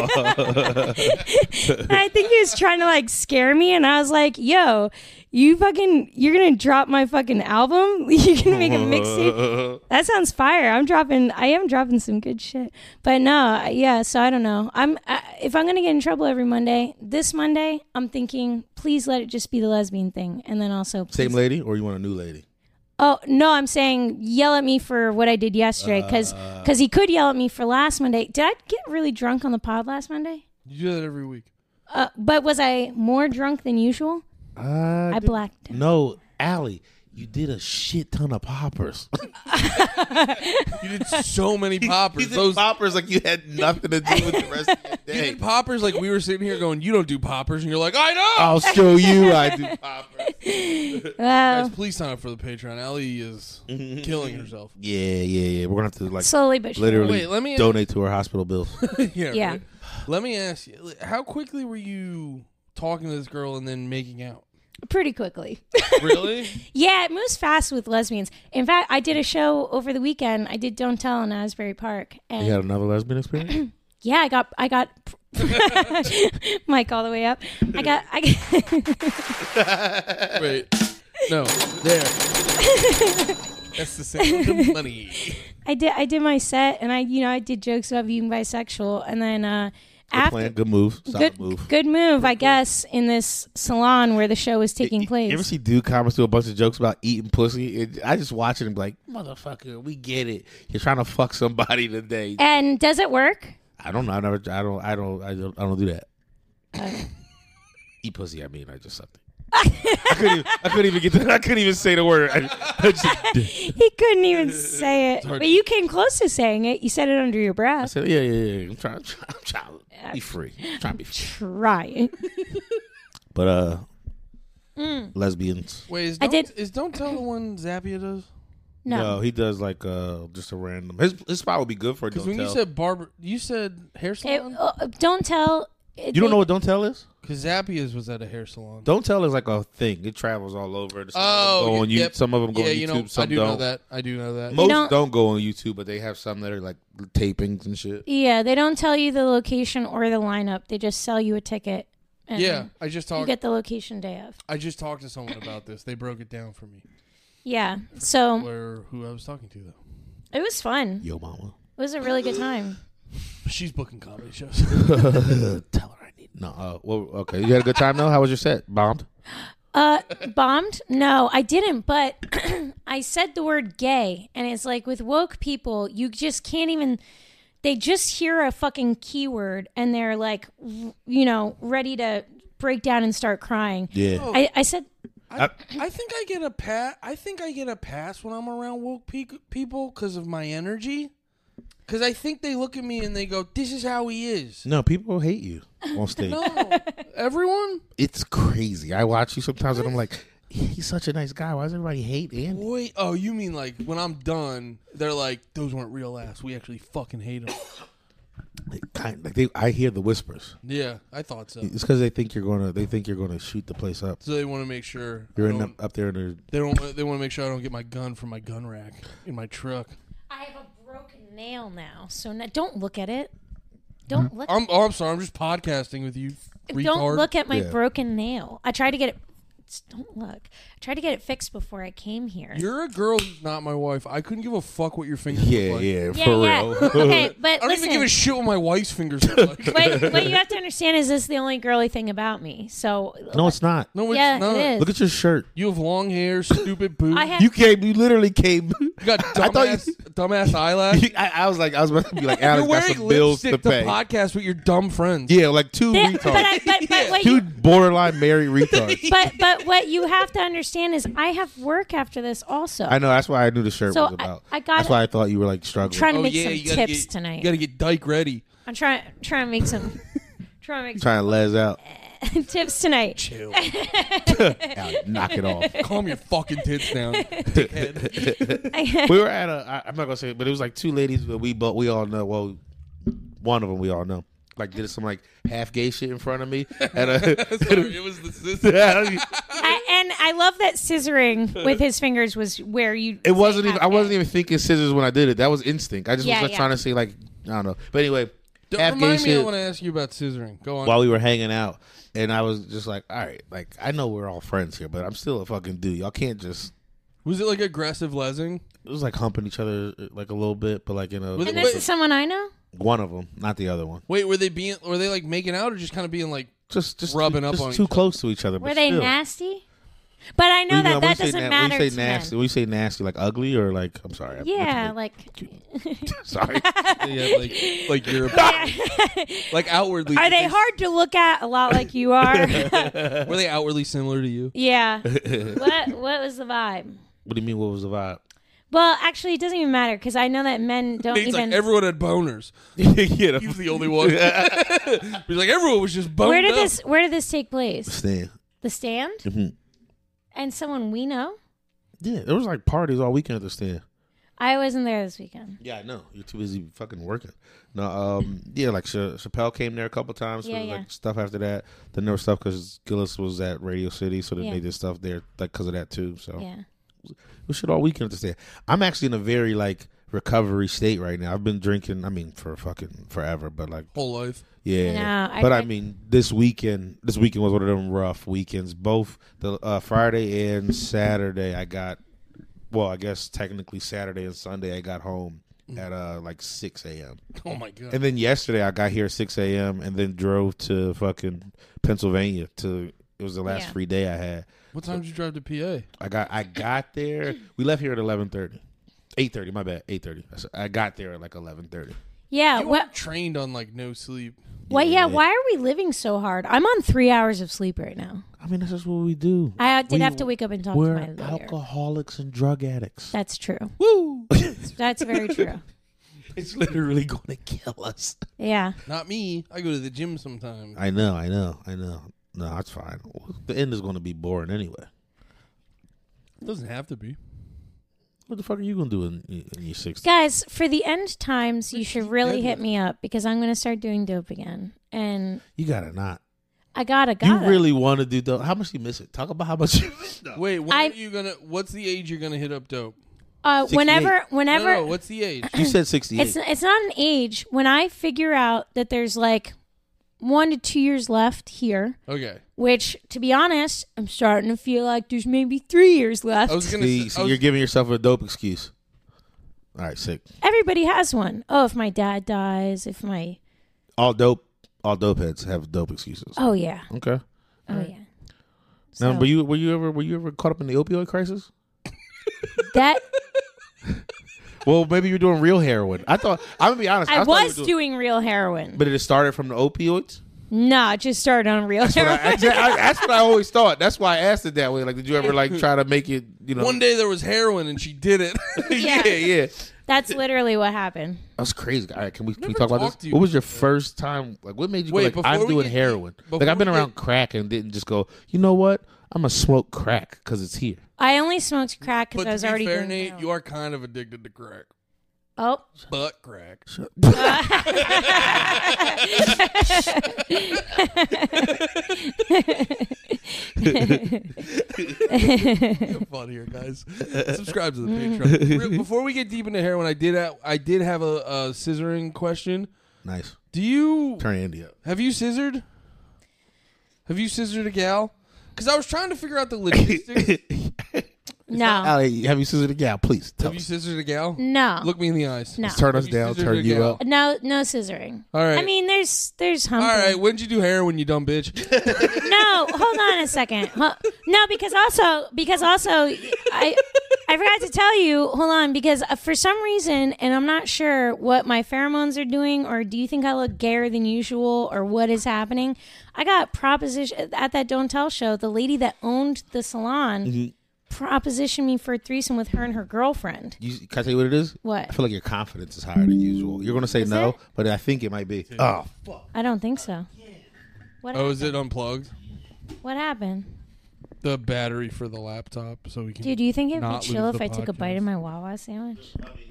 And I think he was trying to like scare me. And I was like, yo, you're going to drop my fucking album? You're going to make a mixtape? That sounds fire. I am dropping some good shit. But no, yeah, so I don't know. If I'm going to get in trouble every Monday, this Monday, I'm thinking, please let it just be the lesbian thing. And then also, Same please- lady, or you want a new lady? Oh, no, I'm saying yell at me for what I did yesterday because he could yell at me for last Monday. Did I get really drunk on the pod last Monday? You do that every week. But was I more drunk than usual? I blacked out. No, Allie, you did a shit ton of poppers. You did so many poppers. You did Those poppers like you had nothing to do with the rest of the you day. did poppers like we were sitting here going, "You don't do poppers," and you're like, "I know." I'll show you I do poppers. Guys, please sign up for the Patreon. Ellie is killing herself. Yeah. We're going to have to like Slowly but surely. literally Wait, let me- donate to her hospital bills. Yeah. Right? Let me ask you, how quickly were you talking to this girl and then making out? Pretty quickly. Really? Yeah, it moves fast with lesbians. In fact, I did a show over the weekend. I did Don't Tell in Asbury Park. And You had another lesbian experience? yeah, I got Mike all the way up. I got Wait. No. There. That's the sound of money. I did my set and I did jokes about being bisexual and then after Plan, good move. Solid move. good move, I guess, in this salon where the show was taking place. You ever see dude comments do a bunch of jokes about eating pussy? I just watch it and be like, motherfucker, we get it. You're trying to fuck somebody today. And does it work? I don't know. I don't do that. Eat pussy. I mean, I just sucked it. I couldn't even get that. I couldn't even say the word. I just did. He couldn't even say it. hard But you came close to saying it. You said it under your I breath. said, yeah. I'm trying to be free. I'm trying to be free. Try. But lesbians. Wait, I did- is Don't Tell the one Zappia does? No. He does like just a random. His spot would be good for. Because Don't when tell. you said barber, you said hair salon? Don't tell. You don't know what Don't Tell is? Because Zappia's was at a hair salon. Don't Tell is like a thing. It travels all over. Some Oh, of them go on yep. some of them go on Yeah, YouTube. you know, some I do don't. know that. I do know that. Most don't- don't go on YouTube, but they have some that are like tapings and shit. Yeah, they don't tell you the location or the lineup. They just sell you a ticket. And Yeah, I just You talked. get the location day of. I just talked to someone about this. They broke it down for me. Yeah. So Who I was talking to though. it was fun. Yo, mama. It was a really good time. She's booking comedy shows. Tell her I need. No. Well, okay. You had a good time though. How was your set? Bombed. Bombed? No, I didn't, but I said the word gay, and it's like with woke people, you just can't even. They just hear a fucking keyword and they're like, ready to break down and start crying. Yeah. I said, I think I get a pass. I think I get a pass when I'm around woke people because of my energy. Because I think they look at me and they go, "This is how he is." No, people hate you on stage. No, everyone. It's crazy. I watch you sometimes and I'm like, he's such a nice guy. Why does everybody hate Andy? Wait, oh, you mean like when I'm done, they're like, "Those weren't real laughs. We actually fucking hate him." I hear the whispers. Yeah, I thought so. It's because they think you're gonna shoot the place up. So they want to make sure You're I don't- up there. In They want to make sure I don't get my gun from my gun rack in my truck. I have a broken nail now, so don't look at it. Don't look. I'm sorry. I'm just podcasting with you. Retard. Don't look at my Yeah. broken nail. I tried to get it. Don't look. I tried to get it fixed before I came here. You're a girl who's not my wife. I couldn't give a fuck what your fingers yeah, look like. yeah, yeah, for yeah. real. Okay, but I don't listen. even give a shit what my wife's fingers look like. what you have to understand is this is the only girly thing about me. So No, it's not. No, it's yeah, not. it is. Look at your shirt. You have long hair, stupid boobs. I have. You literally came. You got I thought dumbass eyelash. I was about to be like, You're Alex got wearing some bills to lipstick to pay. podcast with your dumb friends. Yeah, like two But retards. what Two you, borderline married retards. but what you have to understand is I have work after this also. I know. That's why I knew the shirt So was about. I got That's it. why I thought you were like struggling. Trying to Oh, make yeah, some you gotta tips get- tonight. You got to get Dyke ready. I'm trying to make some. Trying to les out. Tips tonight. Chill. Knock it off. Calm your fucking tits down, dickhead. We were at I'm not gonna say it, but it was like two ladies that we all know. Well, one of them we all know. Like did some like half gay shit in front of me. And, Sorry, it was the sister. And I love that scissoring with his fingers was where you. It wasn't say even. half I wasn't gay. even thinking scissors when I did it. That was instinct. I just Yeah, was yeah. trying to say like I don't know. But anyway, Don't half gay remind me. I shit want to ask you about scissoring. Go on. while we were hanging out, and I was just like, all right, like I know we're all friends here, but I'm still a fucking dude. Y'all can't just. Was it like aggressive lesing? It was like humping each other like a little bit, but like Was it- And this is someone I know. one of them, not the other one. Wait, were they like making out or just kind of being like? Just Rubbing up just on too each close to each other. Were but they still. nasty? But I know that When you doesn't say matter When you to say nasty, men. when you say nasty, like ugly or like I'm sorry. Yeah, like. sorry. Yeah, like you're like outwardly. Are they hard to look at? A lot like you are. Were they outwardly similar to you? Yeah. What was the vibe? What do you mean? What was the vibe? Well, actually, it doesn't even matter because I know that men don't He's even. like everyone had boners. yeah, He was the only one. He's like everyone was just boned Where did up. this take place? Stan. The Stand? Mhm. And someone we know? Yeah, there was like parties all weekend at the Stand. I wasn't there this weekend. Yeah, I know. You're too busy fucking working. No, yeah, like Chappelle came there a couple times for Yeah, like yeah. stuff after that. Then there was stuff because Gillis was at Radio City, so then Yeah. they did stuff there like because of that too. So Yeah. we should all weekend at the Stand. I'm actually in a very like recovery state right now. I've been drinking. I mean, for fucking forever, but like Whole life. yeah. know. I But I drank- mean, this weekend was one of them rough weekends. Both the Friday and Saturday, I got. Well, I guess technically Saturday and Sunday, I got home at like 6 a.m. Oh my god. And then yesterday, I got here at 6 a.m. and then drove to fucking Pennsylvania. It was the last Yeah. free day I had. What time did you drive to PA? I got there. We left here at 11:30. 8:30. My bad. 8:30. I got there at like 11:30. Yeah. You What? weren't trained on like no sleep. Well, yeah. Why are we living so hard? I'm on 3 hours of sleep right now. I mean, that's just what we do. I did have to wake up and talk to We're my lawyer. alcoholics and drug addicts. That's true. Woo! That's very true. It's literally going to kill us. Yeah. Not me. I go to the gym sometimes. I know. No, that's fine. The end is going to be boring anyway. It doesn't have to be. What the fuck are you going to do in your 60s? Guys, for the end times, you should really hit me up because I'm going to start doing dope again. And You got to not. I gotta. You really want to do dope. How much do you miss it? Talk about how much you miss it. Wait, when are you gonna? What's the age you're gonna hit up dope? 68. Whenever. No, what's the age? You said 68. It's not an age. When I figure out that there's like 1 to 2 years left here, Okay. which to be honest, I'm starting to feel like there's maybe 3 years left. I was gonna. See, say, I was- you're giving yourself a dope excuse. All right, sick. Everybody has one. Oh, if my dad dies, if my All dope heads have dope excuses. oh yeah, Okay. oh yeah. Now, So, were you ever caught up in the opioid crisis? that Well, maybe you're doing real heroin. I'm gonna be honest. I thought was you were doing real heroin. but it started from the opioids. Nah, it just started on real heroin. That's what I always thought. That's why I asked it that way. Like, did you ever like try to make it? You know, One day there was heroin and she did it. yeah. That's literally what happened. That's crazy. All right, can we Never talk about talked this? to you What was your about that. first time? Like, what made you Wait, go like, I'm before we doing get heroin? deep- Like, before I've been we around get- crack and didn't just go. You know what? I'm gonna smoke crack because it's here. I only smoked crack because But I was to be already fair, doing Nate, heroin. you are kind of addicted to crack. Oh, Butt crack. Fun here, guys. Subscribe to the Patreon. Before we get deep into heroin, I did have a scissoring question. Nice. Do you Turn Andy up. have you scissored? Have you scissored a gal? Because I was trying to figure out the logistics. no, Ali, have you scissored a gal? Please tell Have you us. scissored a gal? no, Look me in the eyes. no, Turn us Have you down. scissored a Turn you gal? up. no scissoring. All right. I mean, there's all humping. right. When did you do heroin, you dumb bitch? No, hold on a second. No, because also I forgot to tell you. Hold on, because for some reason, and I'm not sure what my pheromones are doing, or do you think I look gayer than usual, or what is happening? I got proposition at that Don't Tell show. The lady that owned the salon propositioned me for a threesome with her and her girlfriend. Can I tell you what it is? What? I feel like your confidence is higher than usual. You're gonna say Is no, it? but I think it might be. Oh, fuck. I don't think so. What Oh, is happened? it unplugged? What happened? The battery for the laptop, so we can. Dude, do you think it'd be not chill lose if the I took a bite podcast. of my Wawa sandwich?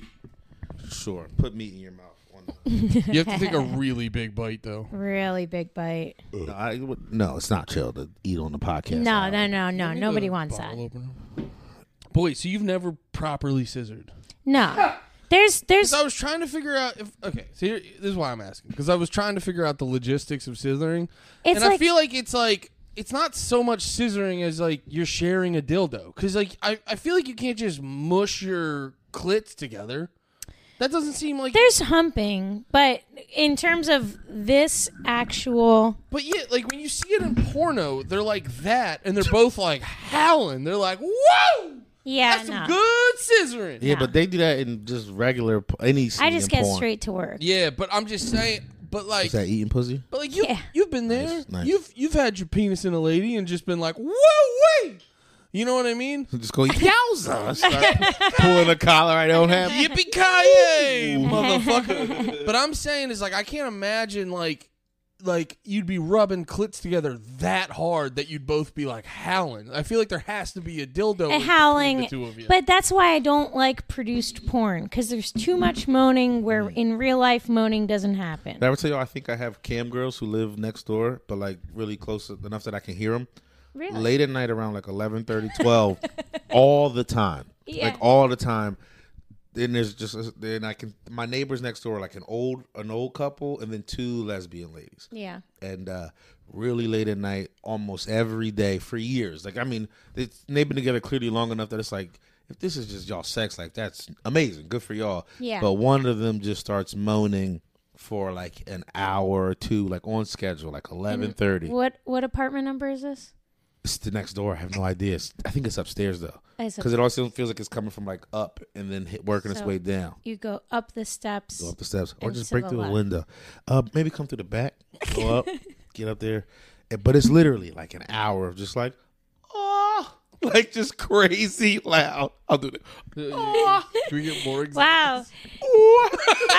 Sure. Put meat in your mouth. You have to take a really big bite, though. Really big bite. No, it's not chill to eat on the podcast. No. Let me Nobody get a wants that. bottle opener. Boy, so you've never properly scissored. No. There's Because I was trying to figure out if. Okay, so this is why I'm asking. Because I was trying to figure out the logistics of scissoring. It's and I like- feel like it's not so much scissoring as like you're sharing a dildo. Because like I feel like you can't just mush your clits together. That doesn't seem like. there's humping, but in terms of this actual, But yeah, like when you see it in porno, they're like that, and they're both like howling. They're like, "Whoa, yeah, that's no. some good scissoring." Yeah, No. but they do that in just regular any scene I just in get porn. straight to work. Yeah, but I'm just saying. But like, Is that eating pussy? but like Yeah. you've been there. Nice. You've had your penis in a lady and just been like, "Whoa, wait." You know what I mean? Just go yowza. Start pulling a collar I don't have. Yippee ki motherfucker! But I'm saying is like I can't imagine like you'd be rubbing clits together that hard that you'd both be like howling. I feel like there has to be a dildo in between Howling, the two of you. but that's why I don't like produced porn because there's too much moaning where in real life moaning doesn't happen. Did I ever tell you I think I have cam girls who live next door, but like really close enough that I can hear them. Really? Late at night around like 11:30, 12, all the time. Yeah. Like all the time. Then there's just my neighbors next door are like an old couple and then two lesbian ladies. Yeah. And really late at night, almost every day for years. Like I mean, they've been together clearly long enough that it's like if this is just y'all sex, like that's amazing, good for y'all. Yeah. But one of them just starts moaning for like an hour or two, like on schedule, like 11:30. What apartment number is this? It's the next door. I have no idea. I think it's upstairs though, It's because it also feels like it's coming from like up and then working its So- way down. You go up the steps. Go up the steps, or And just to break the through the left. window. Maybe come through the back, go up, get up there. But it's literally like an hour of just like, oh, like just crazy loud. I'll do that. Can we get more examples? Wow.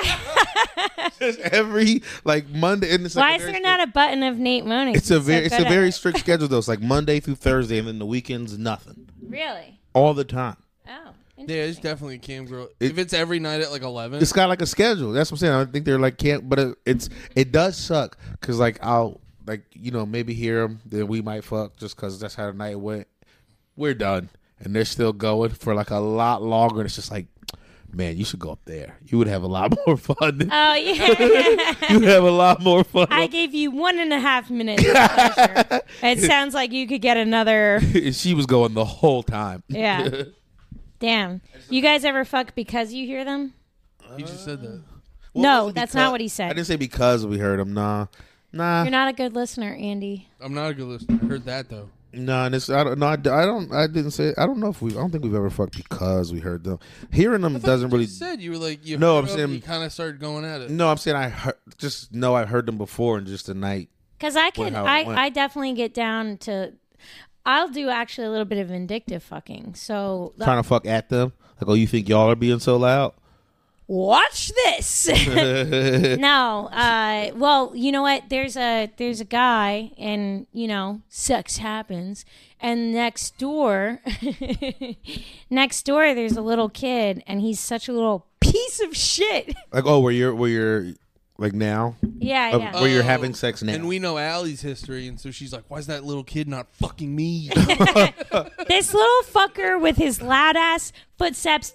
Just every like Monday, and it's like Why is there not a button of Nate moaning? It's a He's so very good at it. strict schedule though. It's like Monday through Thursday, and then the weekends nothing, Really? all the time. Oh. Yeah, it's Interesting. definitely a cam girl. If it's every night at like 11, It's got like a schedule. That's what I'm saying. I think they're like can't, but it does suck because like I'll like maybe hear them, then we might fuck just because that's how the night went. We're done, and they're still going for like a lot longer. And it's just like, man, you should go up there. You would have a lot more fun. Oh yeah. You have a lot more fun. I gave you 1.5 minutes of pleasure. It sounds like you could get another. She was going the whole time. Yeah. Damn. You guys ever fuck because you hear them? he just said that. Well, No, it wasn't that's because- not what he said. I didn't say because we heard him. Nah. You're not a good listener, Andy. I'm not a good listener. I heard that though. No, and it's I don't. No, I don't. I didn't say. I don't know if we. I don't think we've ever fucked because we heard them. Hearing them doesn't really. You said you were like you. No, heard I'm of, saying- you kind of started going at it. No, I'm saying I just know I heard them before and just a night. Because I could, how it went. I definitely get down to. I'll do actually a little bit of vindictive fucking. So Trying to fuck at them. Like, oh, you think y'all are being so loud? watch this. No, well, you know what? There's a guy, and sex happens, and next door, there's a little kid, and he's such a little piece of shit. Like, oh, where you're like now, Yeah, yeah. where you're having sex now. And we know Allie's history, and so she's like, "Why's that little kid not fucking me?" This little fucker with his loud ass footsteps.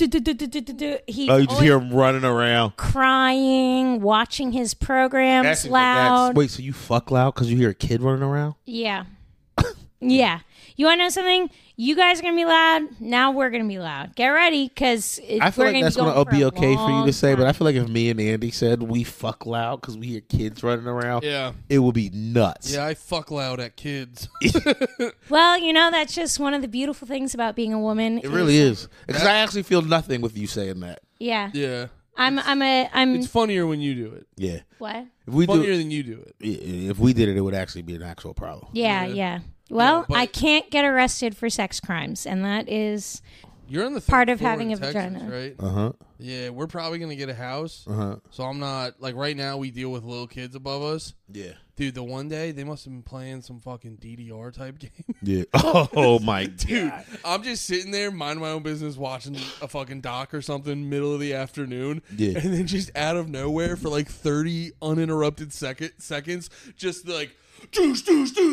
He's Oh, you just always hear him running around. crying, watching his programs Acting like that's- loud. Wait, so you fuck loud because you hear a kid running around? Yeah. Yeah. You want to know something? You guys are going to be loud. Now we're going to be loud. Get ready because I feel like that's gonna be okay for you to say, but I time. feel like if me and Andy said we fuck loud because we hear kids running around, yeah, it would be nuts. yeah. I fuck loud at kids. Well, that's just one of the beautiful things about being a woman. It really is. Because I actually feel nothing with you saying that. Yeah. yeah, I'm it's funnier when you do it. Yeah. what? If we Funnier do, than you do it. if we did it, it would actually be an actual problem. Yeah, Yeah. yeah. Well, but- I can't get arrested for sex crimes, and that is You're on the third Part of floor having in a Texas, vagina. right? Uh huh. Yeah, we're probably gonna get a house. Uh huh. So I'm not like right now. We deal with little kids above us. Yeah. Dude, the one day they must have been playing some fucking DDR type game. Yeah. Oh my Dude, god. I'm just sitting there, minding my own business, watching a fucking doc or something, middle of the afternoon. Yeah. And then just out of nowhere for like 30 uninterrupted seconds, just like, deuce.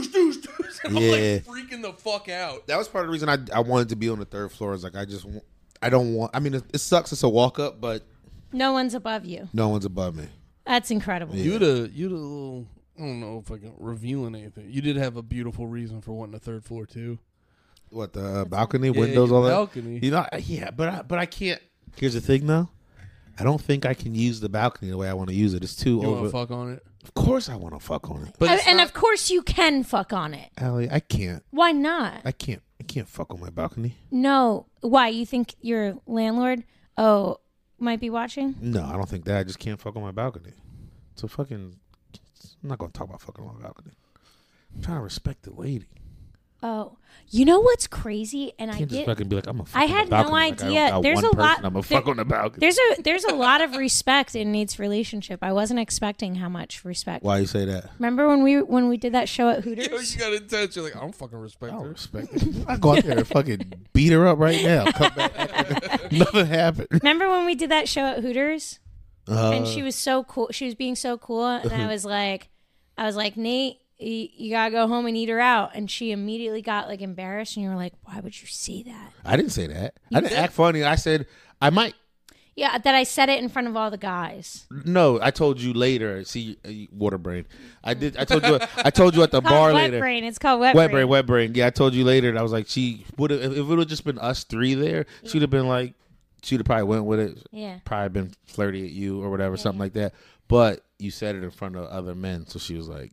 And I'm Yeah. like freaking the fuck out. That was part of the reason I wanted to be on the third floor. Is like I don't want. I mean, it sucks. It's a walk up, but No one's above you. no one's above me. That's incredible. Yeah. You had a little, I don't know if I can reveal anything. You did have a beautiful reason for wanting a third floor too. What, the balcony, Yeah, windows, your all that. balcony. You know, yeah, but I can't. Here's the thing, though. I don't think I can use the balcony the way I want to use it. It's too You want over. to fuck on it? Of course, I want to fuck on it, But it's And not- of course you can fuck on it. Allie. I can't. Why not? I can't fuck on my balcony. No. Why? You think your landlord might be watching? No, I don't think that. I just can't fuck on my balcony. So fucking, I'm not gonna talk about fucking on my balcony. I'm trying to respect the lady. Oh. You know what's crazy? And I Can't just get fucking be like, I'm a fuck I on had the no balcony. Like, I don't idea. got There's one a person lot- I'm gonna there- fuck on the balcony. there's a lot of respect in Nate's relationship. I wasn't expecting how much respect. Why you say that? Remember when we did that show at Yo, Hooters? you got intense. You're like, I don't fucking respect I don't her. respect it. I go out there and fucking beat her up right now. Come back. Nothing happened. Remember when we did that show at Hooters? And she Uh, was so cool. She was being so cool, and I was like, Nate, you gotta go home and eat her out. And she immediately got like embarrassed, and you were like, why would you say that? I didn't say that. I didn't act funny. I said I might. Yeah, that I said it in front of all the guys. No, I told you later. See, water brain. I did. I told you. I told you at the It's bar called wet later. brain. It's called wet, Wet brain. brain, wet brain. Yeah, I told you later. And I was like, she would have. If it would have just been us three there, she'd have been like, she'd have probably went with it. Yeah. Probably been flirty at you or whatever, something like that. But you said it in front of other men, so she was like,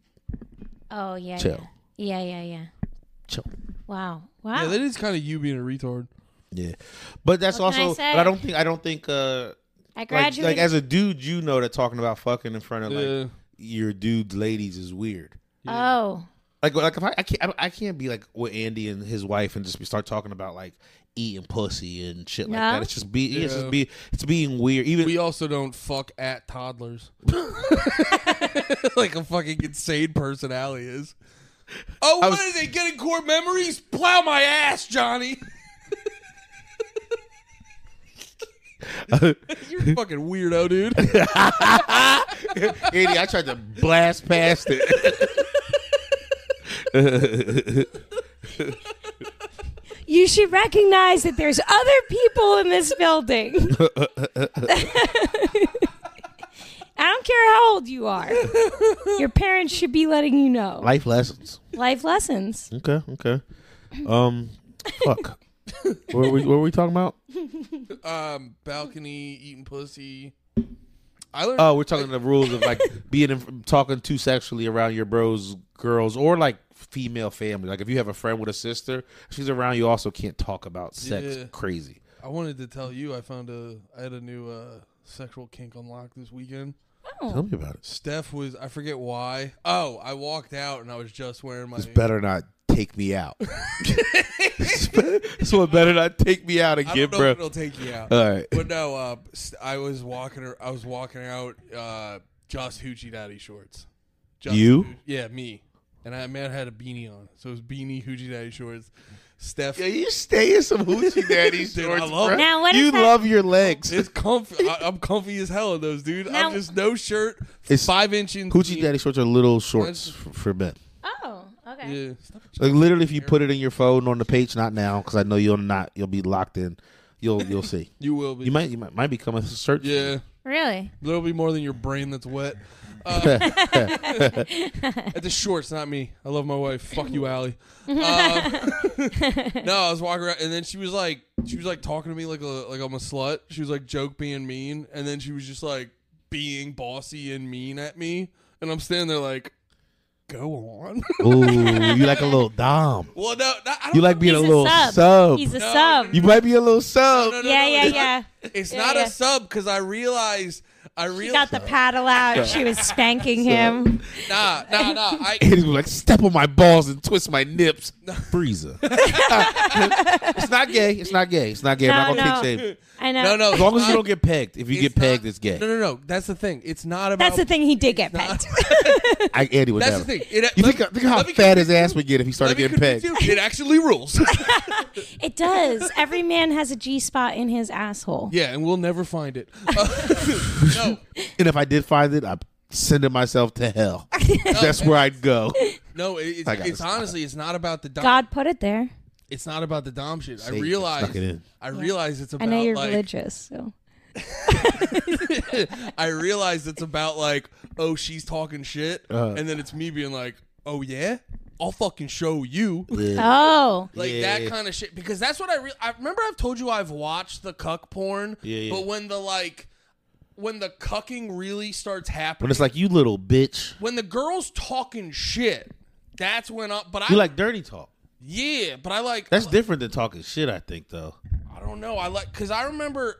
Oh yeah. chill, Yeah. chill. Wow. Yeah, that is kind of you being a retard. Yeah, but that's What can I also. say? But I don't think. I Like graduated. as a dude, you know that talking about fucking in front of like Yeah. your dude's ladies is weird. Oh. Like if I can't be like with Andy and his wife and just start talking about like eating pussy and shit like No? that. It's just Yeah. it's being weird. Even We also don't fuck at toddlers. Like a fucking insane personality is. Oh, what is it? Getting core memories? Plow my ass, Johnny. You're a fucking weirdo, dude. Andy, I tried to blast past it. You should recognize that there's other people in this building. I don't care how old you are. Your parents should be letting you know. Life lessons. Life lessons. Okay. Fuck. What were we talking about? Balcony, eating pussy. I learned. Oh, we're talking the rules of like talking too sexually around your bros, girls, or like female family. Like if you have a friend with a sister, she's around, you also can't talk about sex Yeah. crazy. I wanted to tell you I had a new sexual kink unlock this weekend. Tell me about it. Steph was, I forget why. Oh, I walked out and I was just wearing my. This better not take me out. This one better not take me out I again, don't know bro. if it'll take you out. All right. But no, I was walking out just hoochie daddy shorts. Just You? Yeah, me. And I had a beanie on, so it was beanie hoochie daddy shorts. Steph, Yeah, you stay in some hoochie daddy Dude, shorts, I love bro. it. Now, what You is that? love your legs. it's comfy. I'm comfy as hell in those, dude. Now- I'm just no shirt, It's 5 inch. Hoochie daddy shorts are little shorts That's- for men. Oh, okay. Yeah. Like literally, if you put it in your phone on the page, not now, because I know you'll be locked in. You'll see. You will be. You might become a search. Yeah. Really? A little bit more than your brain that's wet. At the shorts, not me. I love my wife. Fuck you, Allie. No, I was walking around, and then she was like talking to me like I'm a slut. She was like joke being mean, and then she was just like being bossy and mean at me, and I'm standing there like, go on. Ooh, you like a little dom. Well, no, I don't You like know. being a He's little sub. He's a No, sub. You might be a little sub. No, yeah. It's Yeah, not yeah. a sub because I realized I She realized. got the paddle out. She was spanking him. Nah. And he's like, step on my balls and twist my nips. Freezer. It's not gay. It's not gay. It's not gay. I'm not No, gonna no. kick shame. I know. No. As long as it's you not- don't get pegged. If you get pegged, it's gay. No. That's the thing. It's not about. That's the thing. He did get pegged. Andy would That's never. the thing. It, You let- think how let me fat his convince ass would get if he started let me getting convince pegged? you, it actually rules. It does. Every man has a G spot in his asshole. Yeah, and we'll never find it. No. And if I did find it, I'd send it myself to hell. That's where I'd go. No, I got it's this. honestly, it's not about the dom. God put it there. It's not about the dom shit. Satan snuck it in. I realize it's about. I know you're like, religious, so I realize it's about like, oh, she's talking shit, Uh-huh. and then it's me being like, oh yeah, I'll fucking show you. oh, Like Yeah. that kind of shit, because that's what I remember. I've told you I've watched the cuck porn, Yeah. but when the cucking really starts happening, When it's like, you little bitch. when the girl's talking shit, that's when but You I like dirty talk. yeah, but I like That's different than talking shit, I think, though. I don't know. I like because I remember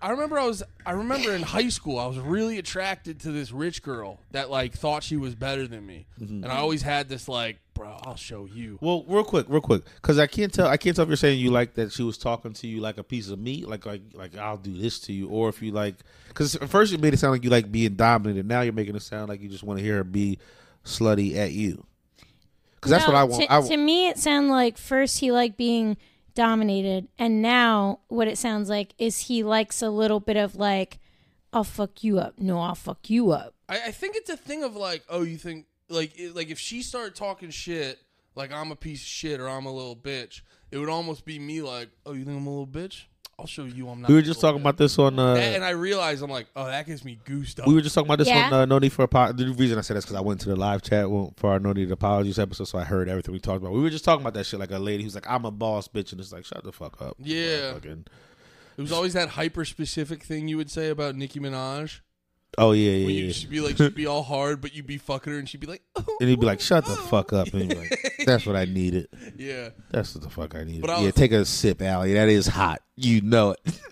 in high school I was really attracted to this rich girl that like thought she was better than me, and I always had this like, bro, I'll show you. Well, real quick, because I can't tell if you're saying you like that she was talking to you like a piece of meat, like I'll do this to you, or if you like, because at first you made it sound like you like being dominant, now you're making it sound like you just want to hear her be slutty at you. Because that's No, what I want. To me, it sounded like first he liked being dominated, and now what it sounds like is he likes a little bit of like, I'll fuck you up. No, I'll fuck you up. I think it's a thing of like, oh, you think like if she started talking shit, like I'm a piece of shit or I'm a little bitch, it would almost be me like, oh, you think I'm a little bitch? I'll show you I'm not. we were a just little talking bitch. about this on. And I realized I'm like, oh, that gives me goose up. We were just talking about this Yeah. on No Need for Apologies. The reason I said that's because I went to the live chat for our No Need Apologies episode, so I heard everything we talked about. We were just talking about that shit, like a lady who's like, I'm a boss bitch, and it's like, shut the fuck up. Yeah. Fucking- It was always that hyper specific thing you would say about Nicki Minaj. Oh, yeah, When yeah, you yeah. should be like, she'd be all hard, but you'd be fucking her, and she'd be like, oh, And he'd be like, shut the fuck up. And he'd be like, that's what I needed. yeah. That's what the fuck I needed. But I Yeah, was- take a sip, Allie. That is hot. You know it.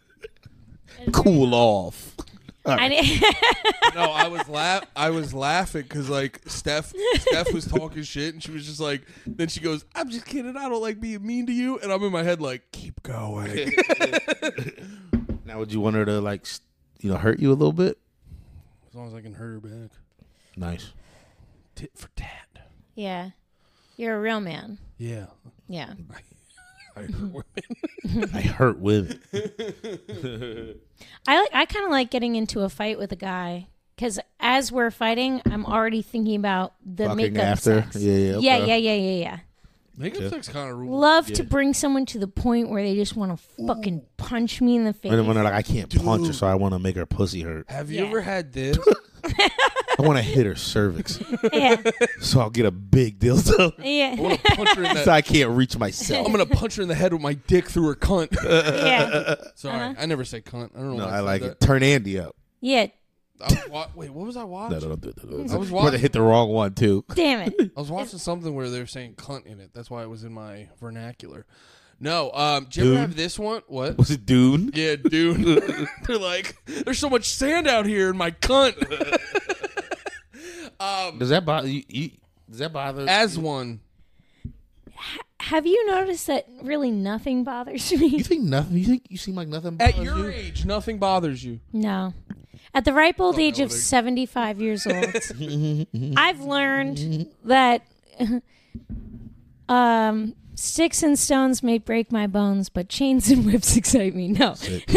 Cool off. I didn't- No, I was laughing because like Steph was talking shit, and she was just like, then she goes, I'm just kidding. I don't like being mean to you, and I'm in my head like, keep going. Now, would you want her to, like, hurt you a little bit? As long as I can hurt her back. Nice. Tit for tat. yeah, you're a real man. Yeah. Yeah. I hurt women. I hurt women. I kind of like getting into a fight with a guy because as we're fighting, I'm already thinking about the Fucking makeup after? sex. Yeah, yeah, okay. yeah. Makeup Yeah. sex kind of rules. Love Yeah. to bring someone to the point where they just want to fucking punch me in the face. And then when they're like, I can't punch her, so I want to make her pussy hurt. Have you Yeah. ever had this? I want to hit her cervix, yeah, so I'll get a big dildo, I yeah, want to punch her in so the. I can't reach myself. I'm gonna punch her in the head with my dick through her cunt. yeah, Sorry, I never say cunt. I don't know. No, why I said like that. it. Turn Andy up. yeah. Wait, what was I No, watching? don't do it. I was We're to hit the wrong one too. Damn it. I was watching something where they were saying cunt in it. That's why it was in my vernacular. No, do you Dude. ever have this one? What? Was it Dune? Yeah, dude. They're like, there's so much sand out here in my cunt. Does that bother you? Does that bother? As one. Have you noticed that really nothing bothers You me? think nothing? You think you seem like nothing At bothers your you? age, nothing bothers you. No. At the ripe old age of what I- 75 years old, I've learned that sticks and stones may break my bones, but chains and whips excite me. No.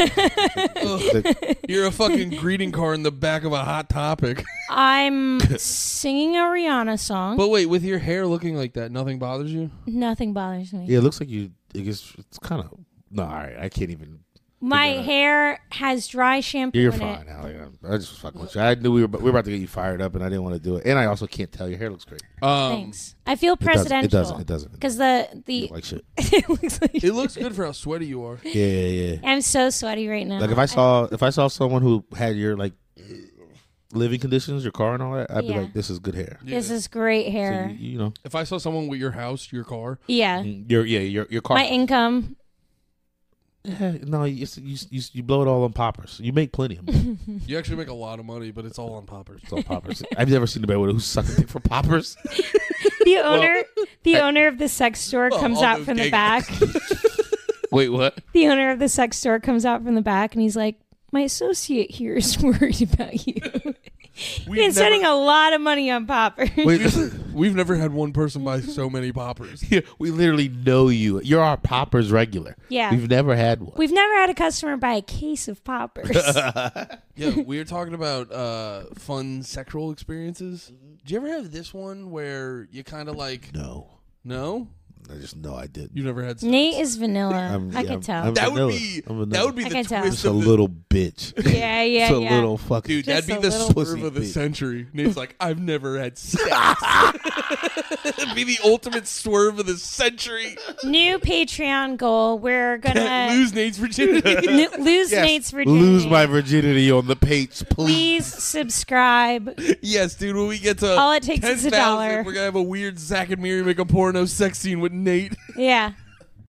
You're a fucking greeting card in the back of a Hot Topic. I'm singing a Rihanna song. But wait, with your hair looking like that, nothing bothers you? Nothing bothers me. Yeah, it looks like you. I guess it's kind of. No, all right. I can't even. My Yeah. hair has dry shampoo You're in fine, it. Allie. I just was fucking with you. I knew we were about to get you fired up, and I didn't want to do it. And I also can't tell. Your hair looks great. Thanks. I feel It presidential. It doesn't. Because You the look like shit. it looks like It looks good for how sweaty you are. Yeah. I'm so sweaty right now. Like if I saw someone who had your like living conditions, your car and all that, I'd be Yeah. like, this is good hair. This is great So hair. you know, If I saw someone with your house, your car, Yeah. your car. My income. No, you blow it all on poppers. You make plenty of them. You actually make a lot of money, but it's all on poppers. It's all poppers. I've never seen anybody who's sucking dick for poppers. The owner of the sex store comes all out those from the gay back. Wait, what? The owner of the sex store comes out from the back and he's like, "My associate here is worried about you. You've been spending a lot of money on poppers." We've never had one person buy so many poppers. Yeah, we literally know you. You're our poppers regular. Yeah. We've never had one. We've never had a customer buy a case of poppers. Yeah, we were talking about fun sexual experiences. Did you ever have this one where you kind of like... No. No? I just know I did. You never had sex? Nate is vanilla. I can tell. That vanilla. would be I'm vanilla. that would be I the can tell. twist Just a of the little bitch. Yeah, yeah, Just a yeah. little fucking... dude. That'd Just be a the little swerve pussy of the bitch. century. Nate's like, I've never had sex. It'd be the ultimate swerve of the century. New Patreon goal. We're gonna Lose Nate's virginity. lose Yes, Nate's virginity. lose my virginity on the page, please. Please subscribe. Yes, dude. When we get to All it takes is $1. 10,000, we're gonna have a weird Zack and Miri make a porno sex scene with Nate. Yeah.